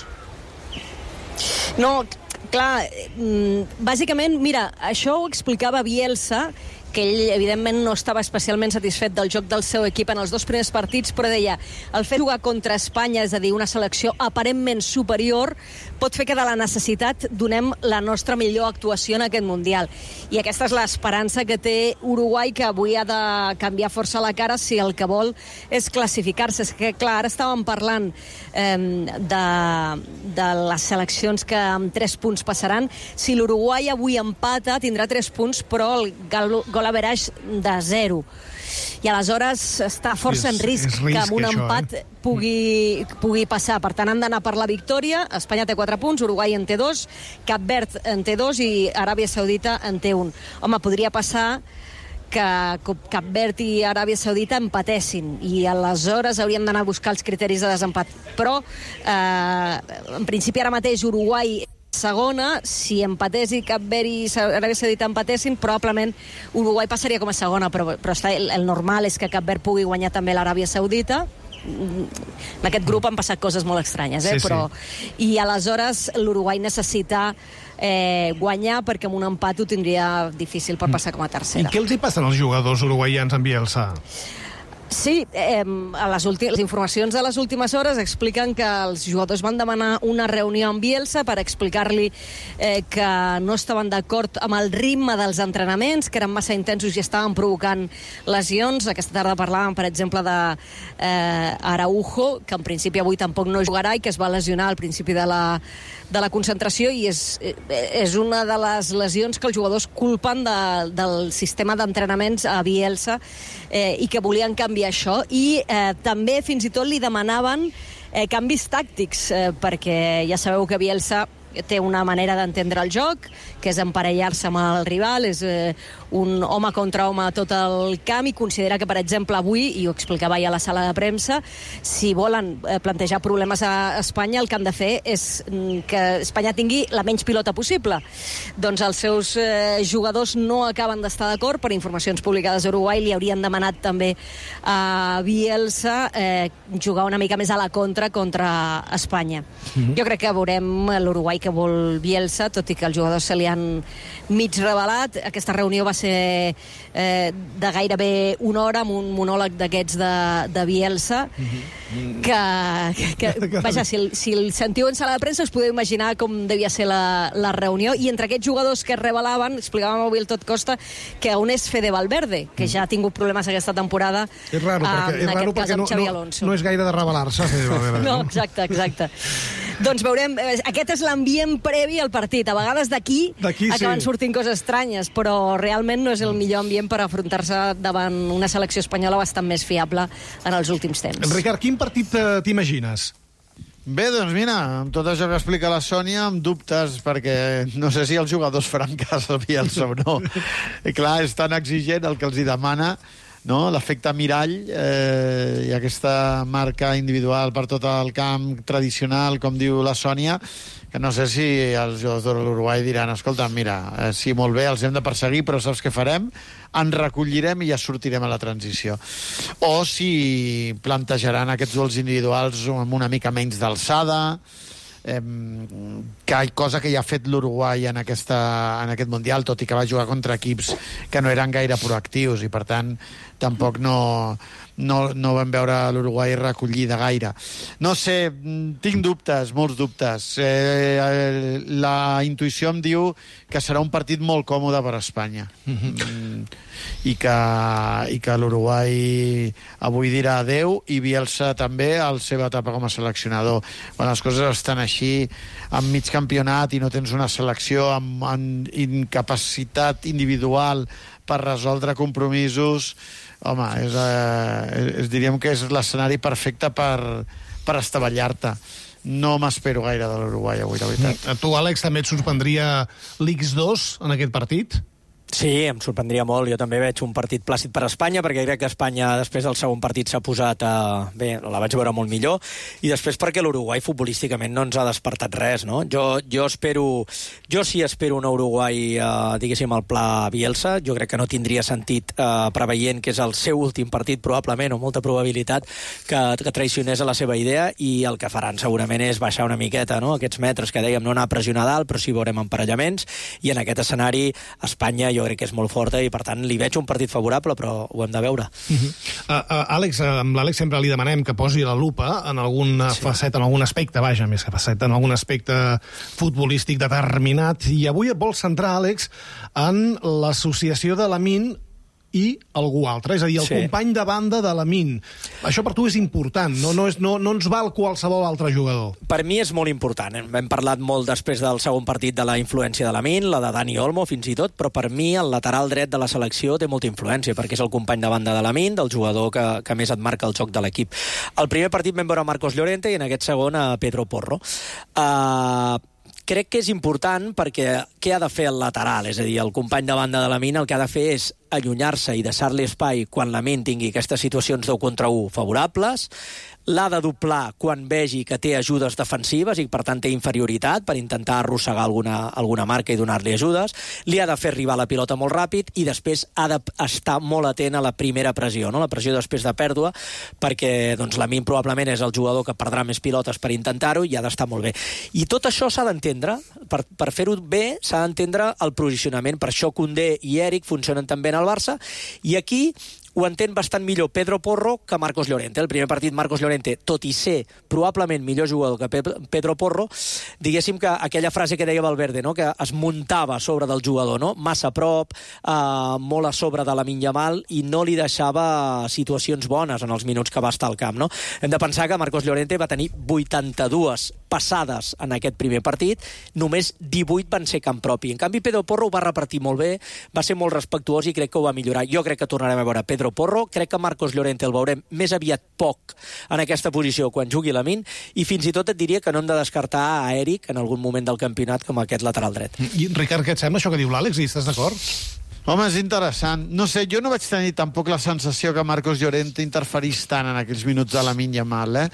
No, clar, bàsicament, mira, això ho explicava Bielsa, que ell, evidentment, no estava especialment satisfet del joc del seu equip en els dos primers partits, però deia, el fet de jugar contra Espanya, és a dir, una selecció aparentment superior, pot fer que de la necessitat donem la nostra millor actuació en aquest Mundial. I aquesta és l'esperança que té Uruguai, que avui ha de canviar força la cara si el que vol és classificar-se. És que, clar, ara estàvem parlant eh, de, de les seleccions que amb tres punts passaran. Si l'Uruguai avui empata, tindrà tres punts, però el gol, gol average de zero. I aleshores està força És- en risc, és risc, que amb un això, empat eh? pugui, pugui passar. Per tant, han d'anar per la victòria. Espanya té quatre punts, Uruguai en té dos, Cap Verd en té dos i Aràbia Saudita en té un. Home, podria passar que Cap Verd i Aràbia Saudita empatessin i aleshores hauríem d'anar a buscar els criteris de desempat. Però, eh, en principi, ara mateix Uruguai segona, si empatés i Cap Verd i Aràbia Saudita empatessin, probablement Uruguai passaria com a segona, però, però està, el, el normal és que Cap Verd pugui guanyar també l'Aràbia Saudita. En aquest grup han passat coses molt estranyes, eh? Sí, sí. Però, i aleshores l'Uruguai necessita eh, guanyar, perquè amb un empat ho tindria difícil per passar com a I tercera. què els hi passen als jugadors uruguaians amb Bielsa? Sí, eh, a les, les informacions de les últimes hores expliquen que els jugadors van demanar una reunió amb Bielsa per explicar-li eh, que no estaven d'acord amb el ritme dels entrenaments, que eren massa intensos i estaven provocant lesions. Aquesta tarda parlàvem, per exemple, de eh, Araujo, que en principi avui tampoc no jugarà i que es va lesionar al principi de la, de la concentració, i és, és una de les lesions que els jugadors culpen de, del sistema d'entrenaments a Bielsa eh, i que volien canviar això, i eh, també fins i tot li demanaven eh, canvis tàctics, eh, perquè ja sabeu que Bielsa té una manera d'entendre el joc, que és emparellar-se amb el rival, és eh, un home contra home a tot el camp, i considera que, per exemple, avui, i ho explicava ja a la sala de premsa, si volen eh, plantejar problemes a Espanya, el que han de fer és mm, que Espanya tingui la menys pilota possible. Doncs els seus eh, jugadors no acaben d'estar d'acord. Per informacions publicades a Uruguai li haurien demanat també a Bielsa eh, jugar una mica més a la contra contra Espanya. Mm-hmm. Jo crec que veurem l'Uruguai que vol Bielsa, tot i que els jugadors se li han mig revelat. Aquesta reunió va ser eh, de gairebé una hora, amb un monòleg d'aquests de, de Bielsa, mm-hmm. que, que, que vaja, si el, si el sentiu en sala de premsa us podeu imaginar com devia ser la, la reunió. I entre aquests jugadors que es revelaven, explicàvem avui el Tot Costa, que on és Fede Valverde, que ja ha tingut problemes aquesta temporada. És raro, perquè, en és raro aquest cas perquè amb no, Xavi no, Alonso. no és gaire de revelar-se. Fede Valverde, No, exacte, exacte. Doncs veurem, aquest és l'ambient previ al partit. A vegades d'aquí acaben sí. sortint coses estranyes, però realment no és el millor ambient per afrontar-se davant una selecció espanyola bastant més fiable en els últims temps. Ricard, quin partit t'imagines? Bé, doncs mira, amb tot això que explica la Sònia, amb dubtes, perquè no sé si els jugadors faran cas al Bielsa o no. I clar, és tan exigent el que els hi demana, no? L'efecte mirall eh, i aquesta marca individual per tot el camp tradicional, com diu la Sònia, que no sé si els jugadors de l'Uruguai diran, escolta, mira, eh, sí, molt bé, els hem de perseguir, però saps què farem? Ens recollirem i ja sortirem a la transició. O si plantejaran aquests gols individuals amb una mica menys d'alçada, eh, que cosa que ja ha fet l'Uruguai en, aquesta, en aquest Mundial, tot i que va jugar contra equips que no eren gaire proactius i per tant tampoc no, no, no vam veure l'Uruguai recollida gaire. No sé, tinc dubtes, molts dubtes. Eh, la intuïció em diu que serà un partit molt còmode per a Espanya. Mm-hmm. I que, i que l'Uruguai avui dirà adeu i Bielsa també a la seva etapa com a seleccionador. Quan les coses estan així, amb mig campionat i no tens una selecció amb, amb incapacitat individual per resoldre compromisos, home, és, eh, és, diríem que és l'escenari perfecte per, per estavellar-te. No m'espero gaire de l'Uruguai avui, la veritat. A tu, Àlex, també et sorprendria l'X dos en aquest partit? Sí, em sorprendria molt. Jo també veig un partit plàcid per a Espanya, perquè crec que Espanya, després del segon partit, s'ha posat a... Bé, la vaig veure molt millor, i després perquè l'Uruguai futbolísticament no ens ha despertat res, no? Jo, jo espero... Jo sí espero un Uruguai, eh, diguéssim, al pla Bielsa. Jo crec que no tindria sentit, eh, preveient que és el seu últim partit, probablement, o molta probabilitat, que, que traicionés a la seva idea, i el que faran segurament és baixar una miqueta, no? Aquests metres que dèiem, no anar a pressionar dalt, però sí veurem emparellaments, i en aquest escenari Espanya, jo crec que és molt forta i, per tant, li veig un partit favorable, però ho hem de veure. Uh-huh. uh, uh, Àlex, uh, amb l'Àlex sempre li demanem que posi la lupa en alguna sí. faceta, en algun aspecte, vaja, més que faceta, en algun aspecte futbolístic determinat, i avui et vol centrar, Àlex, en l'associació de Lamine i algú altre, és a dir, el sí. company de banda de Lamine. Això per tu és important, no, no, és, no, no ens val qualsevol altre jugador. Per mi és molt important. Hem parlat molt després del segon partit de la influència de Lamine, la de Dani Olmo fins i tot, però per mi el lateral dret de la selecció té molta influència, perquè és el company de banda de Lamine, del jugador que, que més et marca el joc de l'equip. Al primer partit vam veure Marcos Llorente i en aquest segon a Pedro Porro. Uh, crec que és important perquè què ha de fer el lateral? És a dir, el company de banda de Lamine el que ha de fer és allunyar-se i deixar-li espai quan Lamine tingui aquestes situacions deu contra u favorables, l'ha de doblar quan vegi que té ajudes defensives i per tant té inferioritat per intentar arrossegar alguna, alguna marca i donar-li ajudes, li ha de fer arribar la pilota molt ràpid i després ha d'estar molt atent a la primera pressió, no? La pressió després de pèrdua, perquè doncs, Lamine probablement és el jugador que perdrà més pilotes per intentar-ho i ha d'estar molt bé. I tot això s'ha d'entendre, per, per fer-ho bé s'ha d'entendre el posicionament, per això Koundé i Eric funcionen també en el Barça, i aquí ho entén bastant millor Pedro Porro que Marcos Llorente. El primer partit Marcos Llorente, tot i ser probablement millor jugador que Pedro Porro, diguéssim que aquella frase que deia Valverde, no? Que es muntava a sobre del jugador, no? Massa a prop, eh, molt a sobre de Lamine Yamal, i no li deixava situacions bones en els minuts que va estar al camp, no? Hem de pensar que Marcos Llorente va tenir vuitanta-dues passades en aquest primer partit, només divuit van ser camp propi. En canvi, Pedro Porro ho va repartir molt bé, va ser molt respectuós i crec que ho va millorar. Jo crec que tornarem a veure Pedro Porro, crec que Marcos Llorente el veurem més aviat poc en aquesta posició quan jugui Lamine, i fins i tot et diria que no hem de descartar a Eric en algun moment del campionat com aquest lateral dret. I, Ricard, què et sembla això que diu l'Àlex? I estàs d'acord? Home, és interessant. No sé, jo no vaig tenir tampoc la sensació que Marcos Llorente interferís tant en aquells minuts de Lamine Yamal, eh?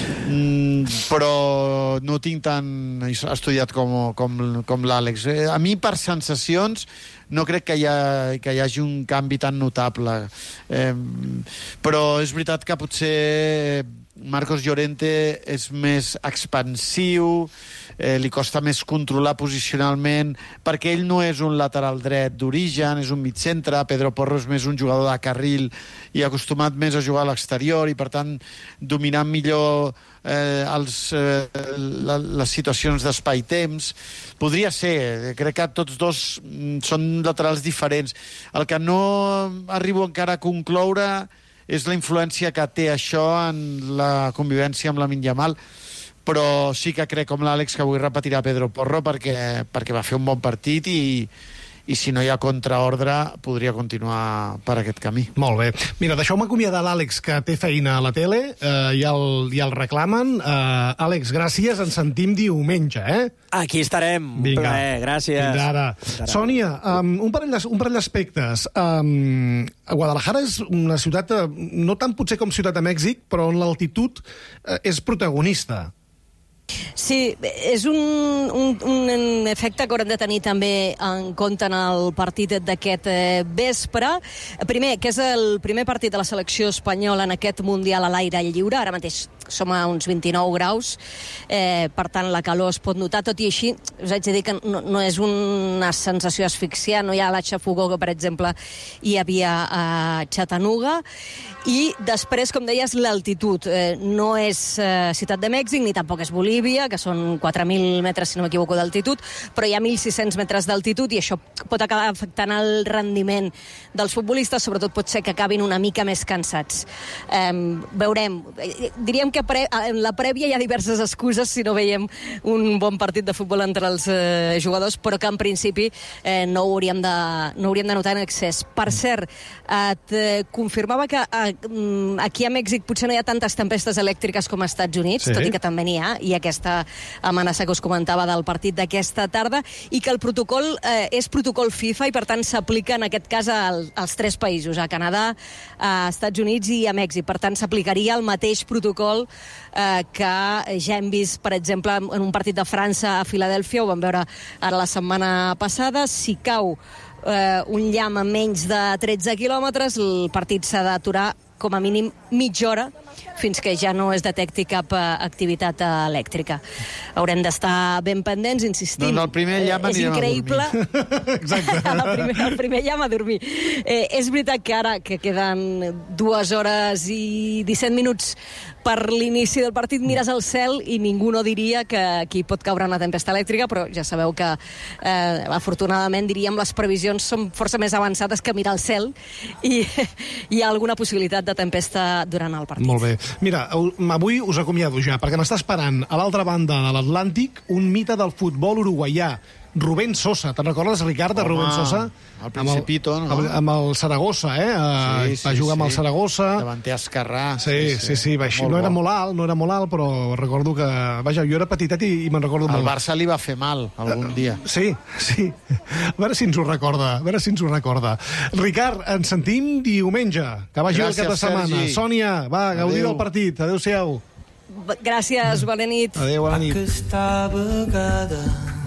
Mm, però no tinc tan estudiat com, com, com l'Àlex. Eh, a mi, per sensacions, no crec que hi, ha, que hi hagi un canvi tan notable. Eh, però és veritat que potser Marcos Llorente és més expansiu, eh, li costa més controlar posicionalment, perquè ell no és un lateral dret d'origen, és un mitcentre. Pedro Porro és més un jugador de carril i acostumat més a jugar a l'exterior i, per tant, dominant millor eh, els, eh, la, les situacions d'espai-temps. Podria ser, crec que tots dos són laterals diferents. El que no arribo encara a concloure és la influència que té això en la convivència amb Lamine Yamal, però sí que crec, com l'Àlex, que avui repetirà Pedro Porro perquè, perquè va fer un bon partit i, i si no hi ha contraordre podria continuar per aquest camí. Molt bé. Mira, deixeu-me acomiadar l'Àlex, que té feina a la tele, eh, ja, el, ja el reclamen. Eh, Àlex, gràcies, ens sentim diumenge, eh? Aquí estarem. Vinga. Un plaer, gràcies. Fins ara. Fins ara. Sònia, um, un parell de- un parell d'aspectes. Um, Guadalajara és una ciutat, eh, no tant potser com Ciutat de Mèxic, però on l'altitud eh, és protagonista. Sí, és un, un, un efecte que haurem de tenir també en compte en el partit d'aquest eh, vespre. Primer, que és el primer partit de la selecció espanyola en aquest Mundial a l'aire lliure. Ara mateix som a uns vint-i-nou graus, eh, per tant la calor es pot notar. Tot i així, us haig de dir que no, no és una sensació asfixiant, no hi ha la xafogó que, per exemple, hi havia a Chattanooga. I després, com deies, l'altitud. Eh, no és eh, Ciutat de Mèxic, ni tampoc és Bolívia, que són quatre mil metres, si no m'equivoco, d'altitud, però hi ha mil sis-cents metres d'altitud i això pot acabar afectant el rendiment dels futbolistes, sobretot pot ser que acabin una mica més cansats. Eh, veurem. Diríem que pre en la prèvia hi ha diverses excuses si no veiem un bon partit de futbol entre els eh, jugadors, però que en principi eh, no, ho hauríem de, no hauríem de notar en excés. Per cert, et eh, confirmava que eh, aquí a Mèxic potser no hi ha tantes tempestes elèctriques com als Estats Units, Sí. tot i que també n'hi ha, i aquesta amenaça que us comentava del partit d'aquesta tarda, i que el protocol eh, és protocol FIFA i per tant s'aplica en aquest cas al, als tres països, a Canadà, a Estats Units i a Mèxic. Per tant, s'aplicaria el mateix protocol eh, que ja hem vist, per exemple, en un partit de França a Filadèlfia, ho vam veure ara la setmana passada. Si cau eh, un llamp a menys de tretze quilòmetres, el partit s'ha d'aturar com a mínim mitja hora fins que ja no es detecti cap uh, activitat uh, elèctrica. Haurem d'estar ben pendents, insistim. Doncs el primer llamp eh, és anirem a increïble. Exacte. el, primer, el primer llamp a dormir. Eh, és veritat que ara, que queden dues hores i disset minuts per l'inici del partit, mires al cel i ningú no diria que aquí pot caure una tempesta elèctrica, però ja sabeu que, eh, afortunadament, diríem, les previsions són força més avançades que mirar al cel i hi ha alguna possibilitat de tempesta durant el partit. Molt bé. Mira, avui us acomiado ja, perquè m'està esperant a l'altra banda de l'Atlàntic un mite del futbol uruguaià, Rubén Sosa. Te'n recordes, Ricard, de Home, Rubén Sosa? el Principito, amb el, no? Amb, amb el Saragossa, eh? Sí, sí, va jugar sí. amb el Saragossa. Davanter esquerrà. Sí, sí, sí, va així. No era molt alt, no era molt alt, però recordo que... Vaja, jo era petitet i, i me'n recordo El molt. Barça li va fer mal algun dia. Sí, sí. A veure si ens ho recorda, a veure si ens ho recorda. Ricard, ens sentim diumenge. Que vagi Gràcies, el cap de setmana. Sergi. Sònia, va, gaudir Adéu. del partit. Adéu-siau. Gràcies, bona nit. Adéu, bona nit. Aquesta vegada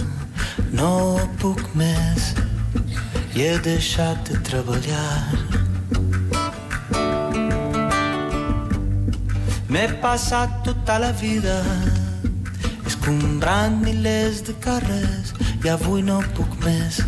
no puc més i he deixat de treballar. M'he passat tota la vida escombrant milers de carrers i avui no puc més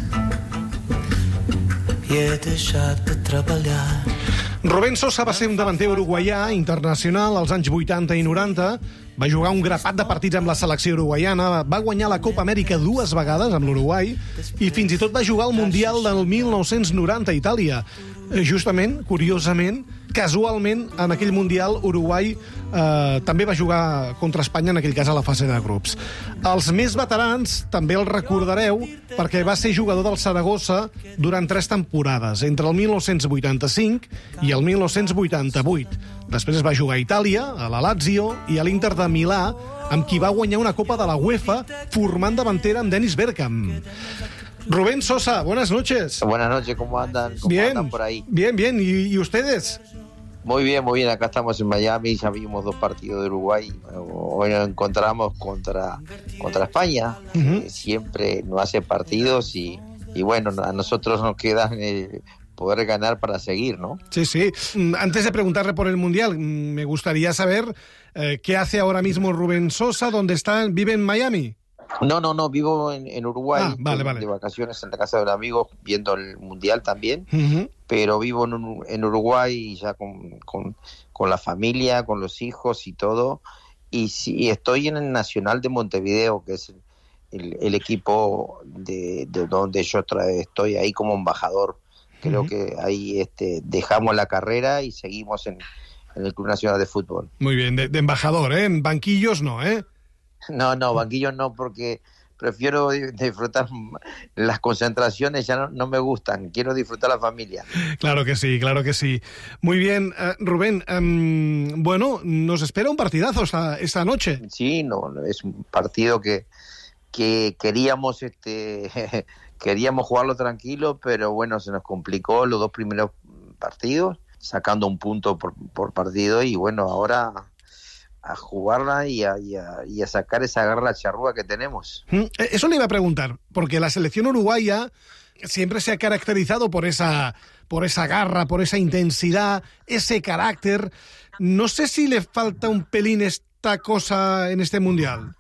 i he deixat de treballar. Rubén Sosa va ser un davanter uruguaià internacional als anys vuitanta i noranta. Va jugar un grapat de partits amb la selecció uruguaiana, va guanyar la Copa Amèrica dues vegades amb l'Uruguai i fins i tot va jugar al Mundial del mil nou-cents noranta a Itàlia. Justament, curiosament, casualment, en aquell Mundial, Uruguai eh, també va jugar contra Espanya, en aquell cas a la fase de grups. Els més veterans també el recordareu perquè va ser jugador del Saragossa durant tres temporades, entre el mil nou-cents vuitanta-cinc i el mil nou-cents vuitanta-vuit. Després va jugar a Itàlia, a la Lazio i a l'Inter de Milà, amb qui va guanyar una Copa de la UEFA formant davantera amb Dennis Bergkamp. Rubén Sosa, buenas noches. Buenas noches, ¿cómo andan? ¿Cómo Bien, andan por ahí? bien, bien. ¿Y, y ustedes? Muy bien, muy bien. Acá estamos en Miami, ya vimos dos partidos de Uruguay. Hoy nos encontramos contra, contra España. Uh-huh. Eh, siempre nos hace partidos y, y bueno, a nosotros nos queda eh, poder ganar para seguir, ¿no? Sí, sí. Mm, Antes de preguntarle por el Mundial, mm, me gustaría saber eh, qué hace ahora mismo Rubén Sosa, dónde está, vive en Miami. No, no, no, vivo en, en Uruguay, Ah, vale, de, vale. de vacaciones en la casa de un amigo, viendo el Mundial también, Uh-huh. pero vivo en, un- en Uruguay ya con, con, con la familia, con los hijos y todo, y sí, estoy en el Nacional de Montevideo, que es el, el- el equipo de, de donde yo tra- estoy ahí como embajador. Creo Ujú. que ahí este, dejamos la carrera y seguimos en, en el Club Nacional de Fútbol. Muy bien, de, de embajador, ¿eh? En banquillos no, ¿eh? No, no, banquillo no, porque prefiero disfrutar las concentraciones, ya no, no me gustan, quiero disfrutar la familia. Claro que sí, claro que sí. Muy bien, uh, Rubén, um, bueno, nos espera un partidazo esta, esta noche. Sí, no, es un partido que, que queríamos, este, queríamos jugarlo tranquilo, pero bueno, se nos complicó los dos primeros partidos, sacando un punto por, por partido, y bueno, ahora a jugarla y a, y, a, y a sacar esa garra charrúa que tenemos. Eso le iba a preguntar, porque la selección uruguaya siempre se ha caracterizado por esa, por esa garra, por esa intensidad, ese carácter. No sé si le falta un pelín esta cosa en este Mundial.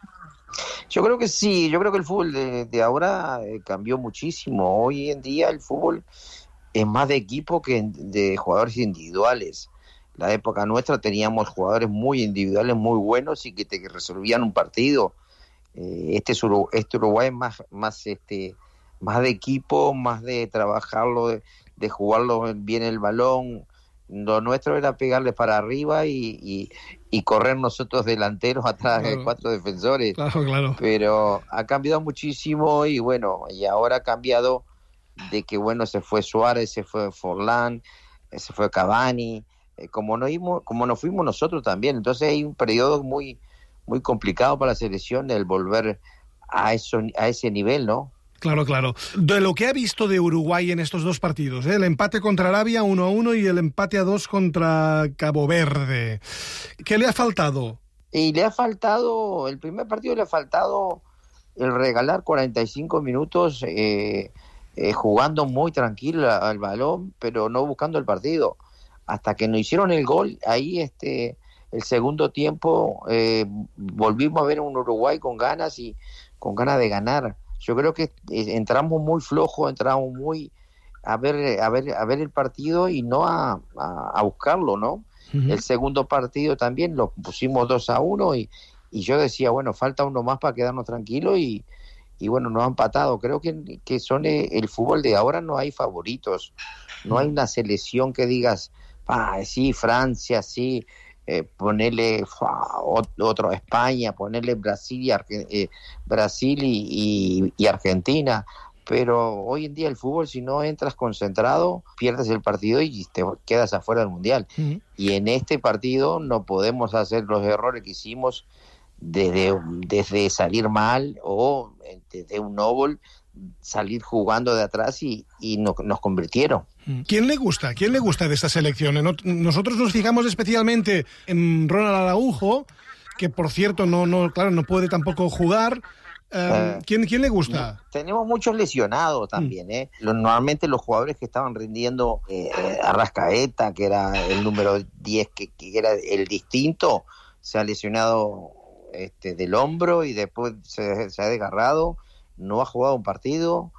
Yo creo que sí, yo creo que el fútbol de, de ahora eh, cambió muchísimo. Hoy en día el fútbol es más de equipo que de jugadores individuales. La época nuestra teníamos jugadores muy individuales, muy buenos y que te resolvían un partido. Eh, este, es Uruguay, este Uruguay es más, más, este, más de equipo, más de trabajarlo, de, de jugarlo bien el balón. Lo nuestro era pegarle para arriba y, y, y correr nosotros delanteros atrás claro. de cuatro defensores. Claro, claro. Pero ha cambiado muchísimo y bueno, y ahora ha cambiado de que bueno, se fue Suárez, se fue Forlán, se fue Cavani. Como no íbamos, como nos fuimos nosotros también, entonces hay un periodo muy muy complicado para la selección el volver a eso a ese nivel, ¿no? Claro, claro. De lo que ha visto de Uruguay en estos dos partidos, ¿eh? El empate contra Arabia uno a uno y el empate a dos contra Cabo Verde, ¿qué le ha faltado? Y le ha faltado, el primer partido le ha faltado el regalar cuarenta y cinco minutos eh, eh, jugando muy tranquilo al balón, pero no buscando el partido. Hasta que nos hicieron el gol, ahí este el segundo tiempo eh, volvimos a ver un Uruguay con ganas y con ganas de ganar. Yo creo que entramos muy flojos, entramos muy a ver a ver a ver el partido y no a, a, a buscarlo, ¿no? Uh-huh. El segundo partido también lo pusimos dos a uno y, y yo decía, bueno, falta uno más para quedarnos tranquilos y, y bueno, nos han empatado. Creo que, que son el fútbol de ahora, no hay favoritos, no hay una selección que digas, ah, sí, Francia, sí, eh, ponerle ah, otro España, ponerle Brasil y, Arge- eh, Brasil y, y, y Argentina, pero hoy en día el fútbol, si no entras concentrado, pierdes el partido y te quedas afuera del Mundial. Uh-huh. Y en este partido no podemos hacer los errores que hicimos desde, desde salir mal o desde un no-ball, salir jugando de atrás y, y no, nos convirtieron. ¿Quién le gusta? ¿Quién le gusta de esta selección? Nosotros nos fijamos especialmente en Ronald Araujo, que por cierto no, no, claro, no puede tampoco jugar. Uh, ¿quién, ¿Quién le gusta? Tenemos muchos lesionados también, mm. ¿eh? Normalmente los jugadores que estaban rindiendo, eh, Arrascaeta, que era el número diez, que, que era el distinto, se ha lesionado este, del hombro y después se, se ha desgarrado, no ha jugado un partido.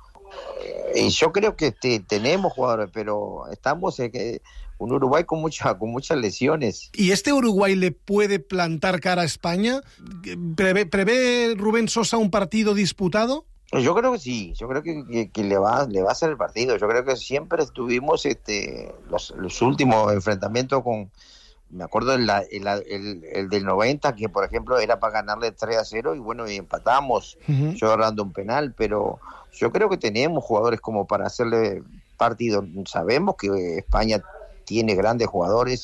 Eh, yo creo que este, tenemos jugadores, pero estamos en eh, un Uruguay con, mucha, con muchas lesiones. ¿Y este Uruguay le puede plantar cara a España? ¿Prevé, prevé Rubén Sosa un partido disputado? Yo creo que sí, yo creo que, que, que le va le va a hacer el partido. Yo creo que siempre estuvimos este, los, los últimos enfrentamientos con... Me acuerdo el, el, el, el del noventa, que por ejemplo era para ganarle tres a cero y bueno, y empatamos, uh-huh. yo agarrando un penal, pero yo creo que tenemos jugadores como para hacerle partido. Sabemos que España tiene grandes jugadores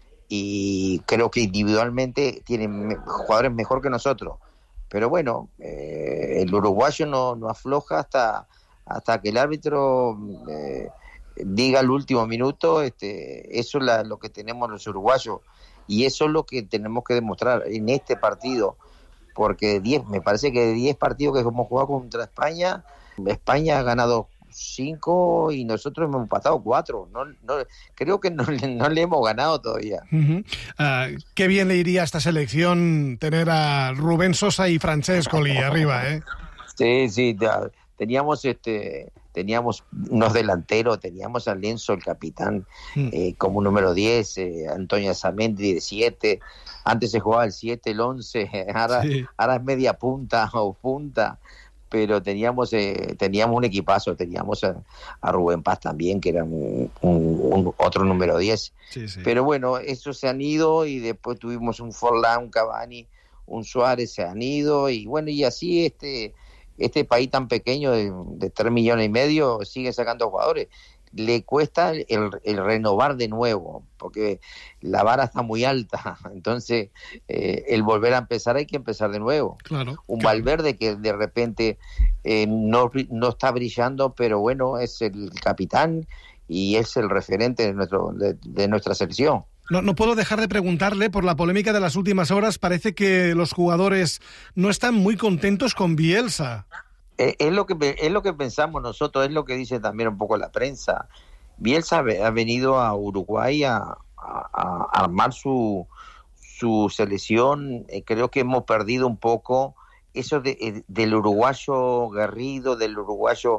y creo que individualmente tienen jugadores mejor que nosotros, pero bueno, eh, el uruguayo no, no afloja hasta, hasta que el árbitro... Eh, diga el último minuto, este, eso es la, lo que tenemos los uruguayos y eso es lo que tenemos que demostrar en este partido, porque diez, me parece que de diez partidos que hemos jugado contra España, España ha ganado cinco y nosotros hemos empatado cuatro. No, no, creo que no, no le hemos ganado todavía. Uh-huh. Uh, qué bien le iría a esta selección tener a Rubén Sosa y Francescoli arriba, ¿eh? Sí, sí, ya, teníamos este... teníamos unos delanteros, teníamos a Lenzo, el capitán, mm. eh, como número diez, eh, Antonio Zamendi de siete, antes se jugaba el siete, el once, ahora, sí. ahora es media punta o punta, pero teníamos eh, teníamos un equipazo, teníamos a, a Rubén Paz también, que era un, un, un otro número diez, sí, sí. Pero bueno, esos se han ido y después tuvimos un Forlán, un Cavani, un Suárez se han ido, y bueno, y así este, este país tan pequeño de, de tres millones y medio sigue sacando jugadores. Le cuesta el, el renovar de nuevo, porque la vara está muy alta, entonces eh, el volver a empezar hay que empezar de nuevo. Claro, un claro. Valverde que de repente eh, no, no está brillando, pero bueno, es el capitán y es el referente de, nuestro, de, de nuestra selección. No, no puedo dejar de preguntarle por la polémica de las últimas horas. Parece que los jugadores no están muy contentos con Bielsa. Eh, es lo que es lo que pensamos nosotros, es lo que dice también un poco la prensa. Bielsa ha venido a Uruguay a, a, a armar su, su selección. Eh, creo que hemos perdido un poco eso de, eh, del uruguayo guerrido, del uruguayo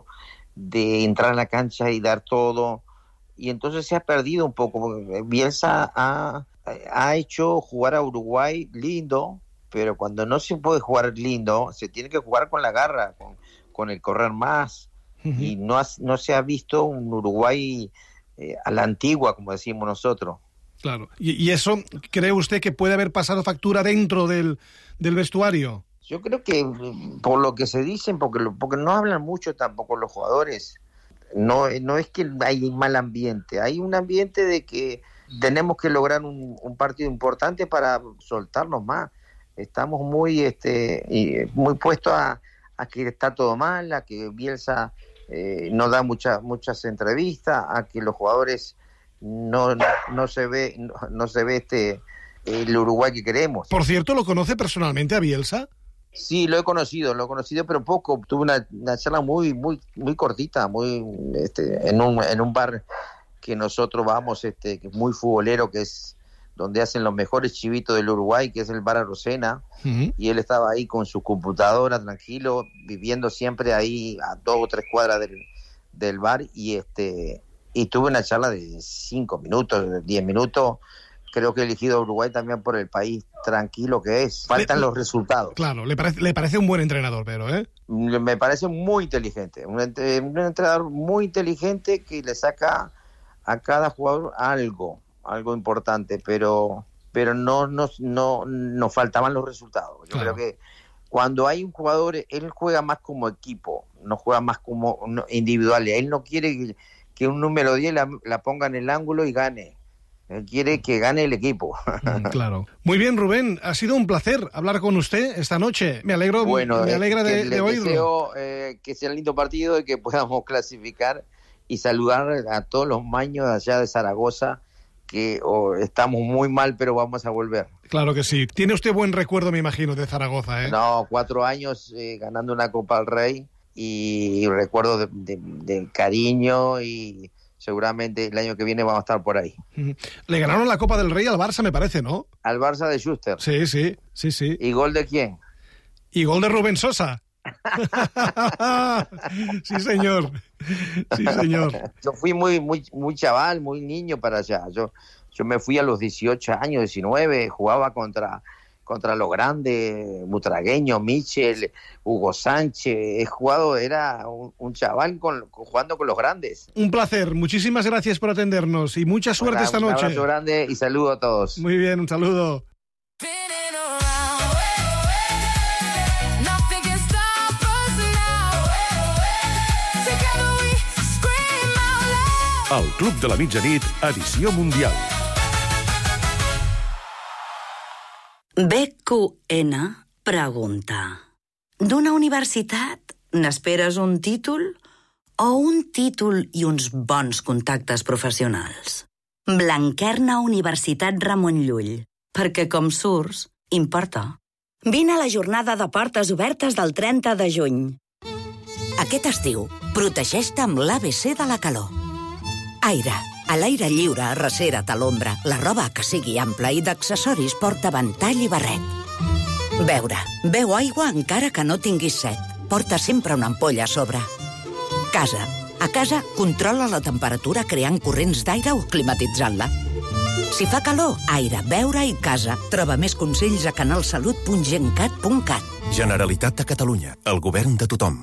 de entrar a la cancha y dar todo. Y entonces se ha perdido un poco. Bielsa ha, ha hecho jugar a Uruguay lindo, pero cuando no se puede jugar lindo, se tiene que jugar con la garra, con, con el correr más. Uh-huh. Y no, ha, no se ha visto un Uruguay eh, a la antigua, como decimos nosotros. Claro. ¿Y, y eso cree usted que puede haber pasado factura dentro del, del vestuario? Yo creo que por lo que se dicen, porque, porque no hablan mucho tampoco los jugadores, no, no es que hay mal ambiente, hay un ambiente de que tenemos que lograr un, un partido importante para soltarnos más. Estamos muy este muy puestos a, a que está todo mal, a que Bielsa eh, no da muchas muchas entrevistas, a que los jugadores no, no, no se ve no, no se ve este el Uruguay que queremos. Por cierto, ¿lo conoce personalmente a Bielsa? Sí, lo he conocido, lo he conocido, pero poco. Tuve una, una charla muy muy muy cortita, muy este en un en un bar que nosotros vamos, este que es muy futbolero, que es donde hacen los mejores chivitos del Uruguay, que es el Bar Arocena, uh-huh. Y él estaba ahí con su computadora, tranquilo, viviendo siempre ahí a dos o tres cuadras del, del bar, y este y tuve una charla de cinco minutos, de diez minutos. Creo que he elegido a Uruguay también por el país tranquilo que es. Faltan le, los resultados. Claro, le parece, le parece un buen entrenador, pero, ¿eh? Me parece muy inteligente, un, un entrenador muy inteligente que le saca a cada jugador algo. algo importante, pero pero no nos no nos faltaban los resultados. Yo claro. creo que cuando hay un jugador, él juega más como equipo, no juega más como individual. Él no quiere que, que un número diez la, la ponga en el ángulo y gane. Él quiere que gane el equipo. Claro. Muy bien, Rubén, ha sido un placer hablar con usted esta noche. Me alegro, bueno, me alegra eh, de, de oírlo. Deseo eh, que sea un lindo partido y que podamos clasificar y saludar a todos los maños de allá de Zaragoza, que oh, estamos muy mal, pero vamos a volver. Claro que sí. Tiene usted buen recuerdo, me imagino, de Zaragoza, ¿eh? No, cuatro años eh, ganando una Copa del Rey, y recuerdo de, de, del cariño, y seguramente el año que viene vamos a estar por ahí. Le ganaron la Copa del Rey al Barça, me parece, ¿no? Al Barça de Schuster. Sí, sí, sí, sí. ¿Y gol de quién? Y gol de Rubén Sosa. Sí, señor. Sí, señor. Yo fui muy muy muy chaval, muy niño para allá. Yo yo me fui a los dieciocho años, diecinueve, jugaba contra contra los grandes, Butragueño, Michel, Hugo Sánchez. He jugado, era un, un chaval con, jugando con los grandes. Un placer. Muchísimas gracias por atendernos y mucha suerte Hola, esta un noche. Un abrazo grande y saludo a todos. Muy bien, un saludo. El Club de la Mitjanit, edició mundial. B Q N pregunta: d'una universitat n'esperes un títol o un títol i uns bons contactes professionals? Blanquerna Universitat Ramon Llull, perquè com surts, importa. Vine a la jornada de portes obertes del trenta de juny. Aquest estiu, protegeix-te amb l'A B C de la calor. Aire. A l'aire lliure, arrecera't a l'ombra. La roba que sigui ampla i d'accessoris porta ventall i barret. Beure. Beu aigua encara que no tinguis set. Porta sempre una ampolla a sobre. Casa. A casa, controla la temperatura creant corrents d'aire o climatitzant-la. Si fa calor, aire, beure i casa. Troba més consells a canalsalut punt gencat punt cat. Generalitat de Catalunya. El govern de tothom.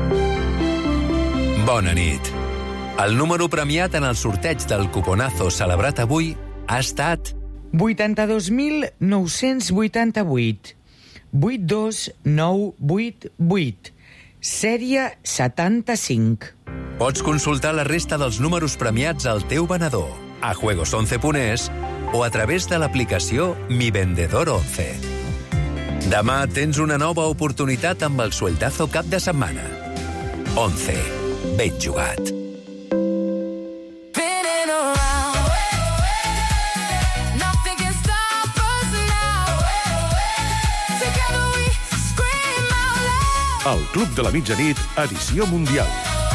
Bona nit. El número premiat en el sorteig del cuponazo celebrat avui ha estat vuitanta-dos mil nou-cents vuitanta-vuit. vuit dos nou vuit vuit, sèrie setanta-cinc. Pots consultar la resta dels números premiats al teu venedor, a juegos once punt es o a través de l'aplicació Mi Vendedor onze. Demà tens una nova oportunitat amb el sueldazo cap de setmana. onze. Ben jugat. El Club de la Mitjanit, edició mundial.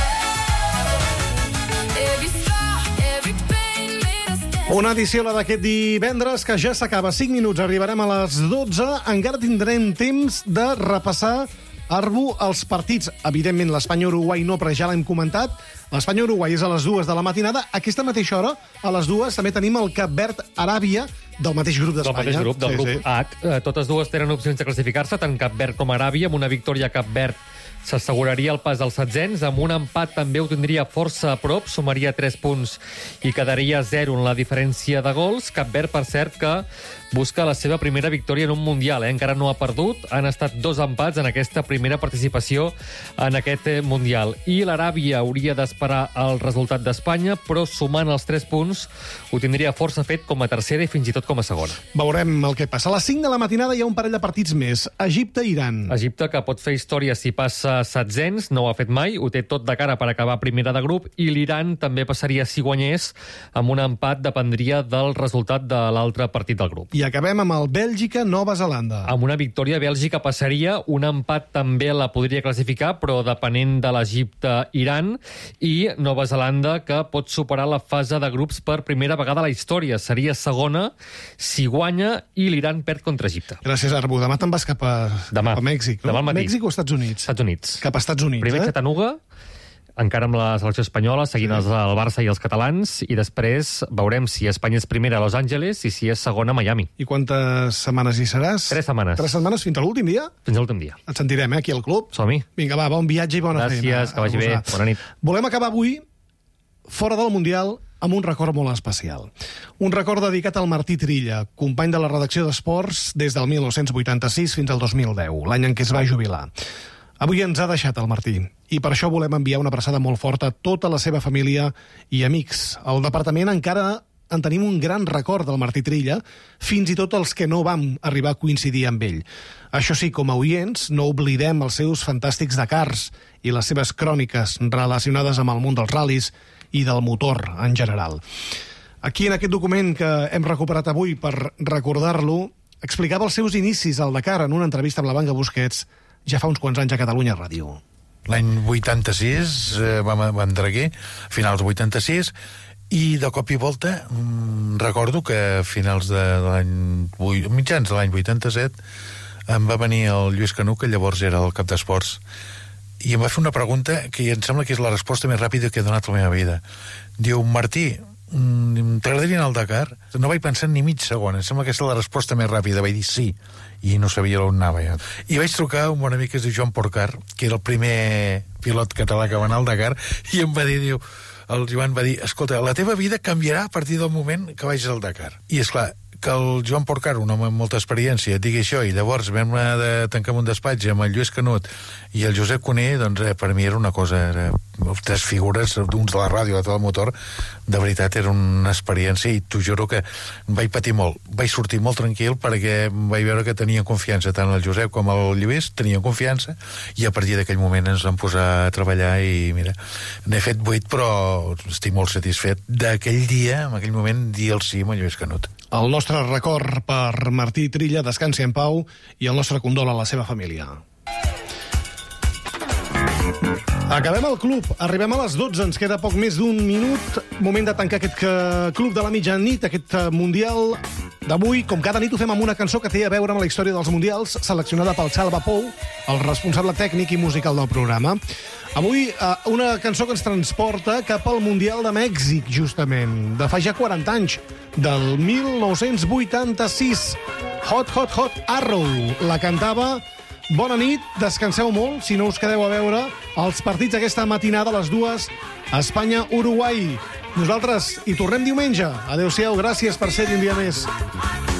Una edició, la d'aquest divendres, que ja s'acaba. cinc minuts, arribarem a les dotze. Encara tindrem temps de repassar, Arbu, els partits. Evidentment, l'Espanya-Uruguai no, però ja l'hem comentat. L'Espanya-Uruguai és a les dues de la matinada. A aquesta mateixa hora, a les dues, també tenim el Cap Verd-Aràbia, del mateix grup d'Espanya. Del mateix grup, del sí, grup sí. H. Totes dues tenen opcions de classificar-se, tant Cap Verd com Aràbia. Amb una victòria Cap Verd s'asseguraria el pas als setzents. Amb un empat també ho tindria força a prop, sumaria tres punts i quedaria zero en la diferència de gols. Cap Verd, per cert, que busca la seva primera victòria en un Mundial. Eh? Encara no ha perdut. Han estat dos empats en aquesta primera participació en aquest Mundial. I l'Aràbia hauria d'esperar el resultat d'Espanya, però sumant els tres punts ho tindria força fet com a tercera i fins i tot com a segona. Veurem el que passa. A les cinc de la matinada hi ha un parell de partits més. Egipte-Iran. Egipte, que pot fer història si passa setzents, no ho ha fet mai, ho té tot de cara per acabar primera de grup, i l'Iran també passaria si guanyés, amb un empat dependria del resultat de l'altre partit del grup. I acabem amb el Bèlgica-Nova Zelanda. Amb una victòria, Bèlgica passaria, un empat també la podria classificar, però depenent de l'Egipte-Iran, i Nova Zelanda, que pot superar la fase de grups per primera vegada a la història. Seria segona si guanya i l'Iran perd contra Egipte. Gràcies, Arbu. Demà te'n vas cap a, Demà. cap a Mèxic, no? Demà al matí. Mèxic o Estats Units? Estats Units. Cap a Estats Units, Primer eh? Chattanooga, encara amb la selecció espanyola, seguint sí. els, el Barça i els catalans, i després veurem si Espanya és primera a Los Angeles i si és segona a Miami. I quantes setmanes hi seràs? Tres setmanes. Tres setmanes fins a l'últim dia? Fins a l'últim dia. Et sentirem, eh, aquí al club. Som-hi. Vinga, va, bon viatge i bona Gràcies, feina. Gràcies, que vagi bé. Bona nit. Volem acabar avui, fora del Mundial, amb un record molt especial. Un record dedicat al Martí Trilla, company de la redacció d'Esports des del dinou vuitanta-sis fins al dos mil deu, l'any en què es va jubilar. Avui ens ha deixat el Martí, i per això volem enviar una abraçada molt forta a tota la seva família i amics. Al departament encara en tenim un gran record del Martí Trilla, fins i tot els que no vam arribar a coincidir amb ell. Això sí, com a oients, no oblidem els seus fantàstics Dakars i les seves cròniques relacionades amb el món dels ral·lis i del motor en general. Aquí, en aquest document que hem recuperat avui per recordar-lo, explicava els seus inicis al Dakar en una entrevista amb la Banga Busquets ja fa uns quants anys a Catalunya Ràdio. L'any vuitanta-sis eh, vam, vam entrar aquí, finals vuitanta-sis, i de cop i volta mm, recordo que a finals de, de l'any mitjans de l'any vuitanta-set em va venir el Lluís Canut, que llavors era el cap d'esports, i em va fer una pregunta que em sembla que és la resposta més ràpida que he donat a la meva vida. Diu, Martí, t'agradaria anar al Dakar? No vaig pensar ni mig segon, em sembla que és la resposta més ràpida. Vaig dir sí, i no sabia on anava ja. I vaig trucar a un bon amic que es diu Joan Porcar, que era el primer pilot català que va anar al Dakar, i em va dir, diu, el Joan va dir, escolta, la teva vida canviarà a partir del moment que vagis al Dakar. I és clar, que el Joan Porcar, un home amb molta experiència, digui això, i llavors vam anar de tancar un despatx amb el Lluís Canut i el Josep Cuné, doncs eh, per mi era una cosa, era, tres figures, uns de la ràdio, l'altre del motor, de veritat era una experiència, i t'ho juro que vaig patir molt. Vaig sortir molt tranquil perquè vaig veure que tenien confiança, tant el Josep com el Lluís tenien confiança, i a partir d'aquell moment ens vam posar a treballar, i mira, n'he fet vuit, però estic molt satisfet d'aquell dia, en aquell moment, dir el sí amb el Lluís Canut. El nostre record per Martí Trilla, descansi en pau, i el nostre condol a la seva família. Acabem el club, arribem a les dotze, ens queda poc més d'un minut, moment de tancar aquest club de la mitjanit, aquest Mundial d'avui. Com cada nit ho fem amb una cançó que té a veure amb la història dels Mundials, seleccionada pel Salva Pou, el responsable tècnic i musical del programa. Avui, una cançó que ens transporta cap al Mundial de Mèxic, justament, de fa ja quaranta anys, del dinou vuitanta-sis. Hot, hot, hot, Arrow. La cantava. Bona nit, descanseu molt, si no us quedeu a veure els partits aquesta matinada a les dues, Espanya-Uruguai. Nosaltres hi tornem diumenge. Adéu-siau, gràcies per ser-hi un dia més.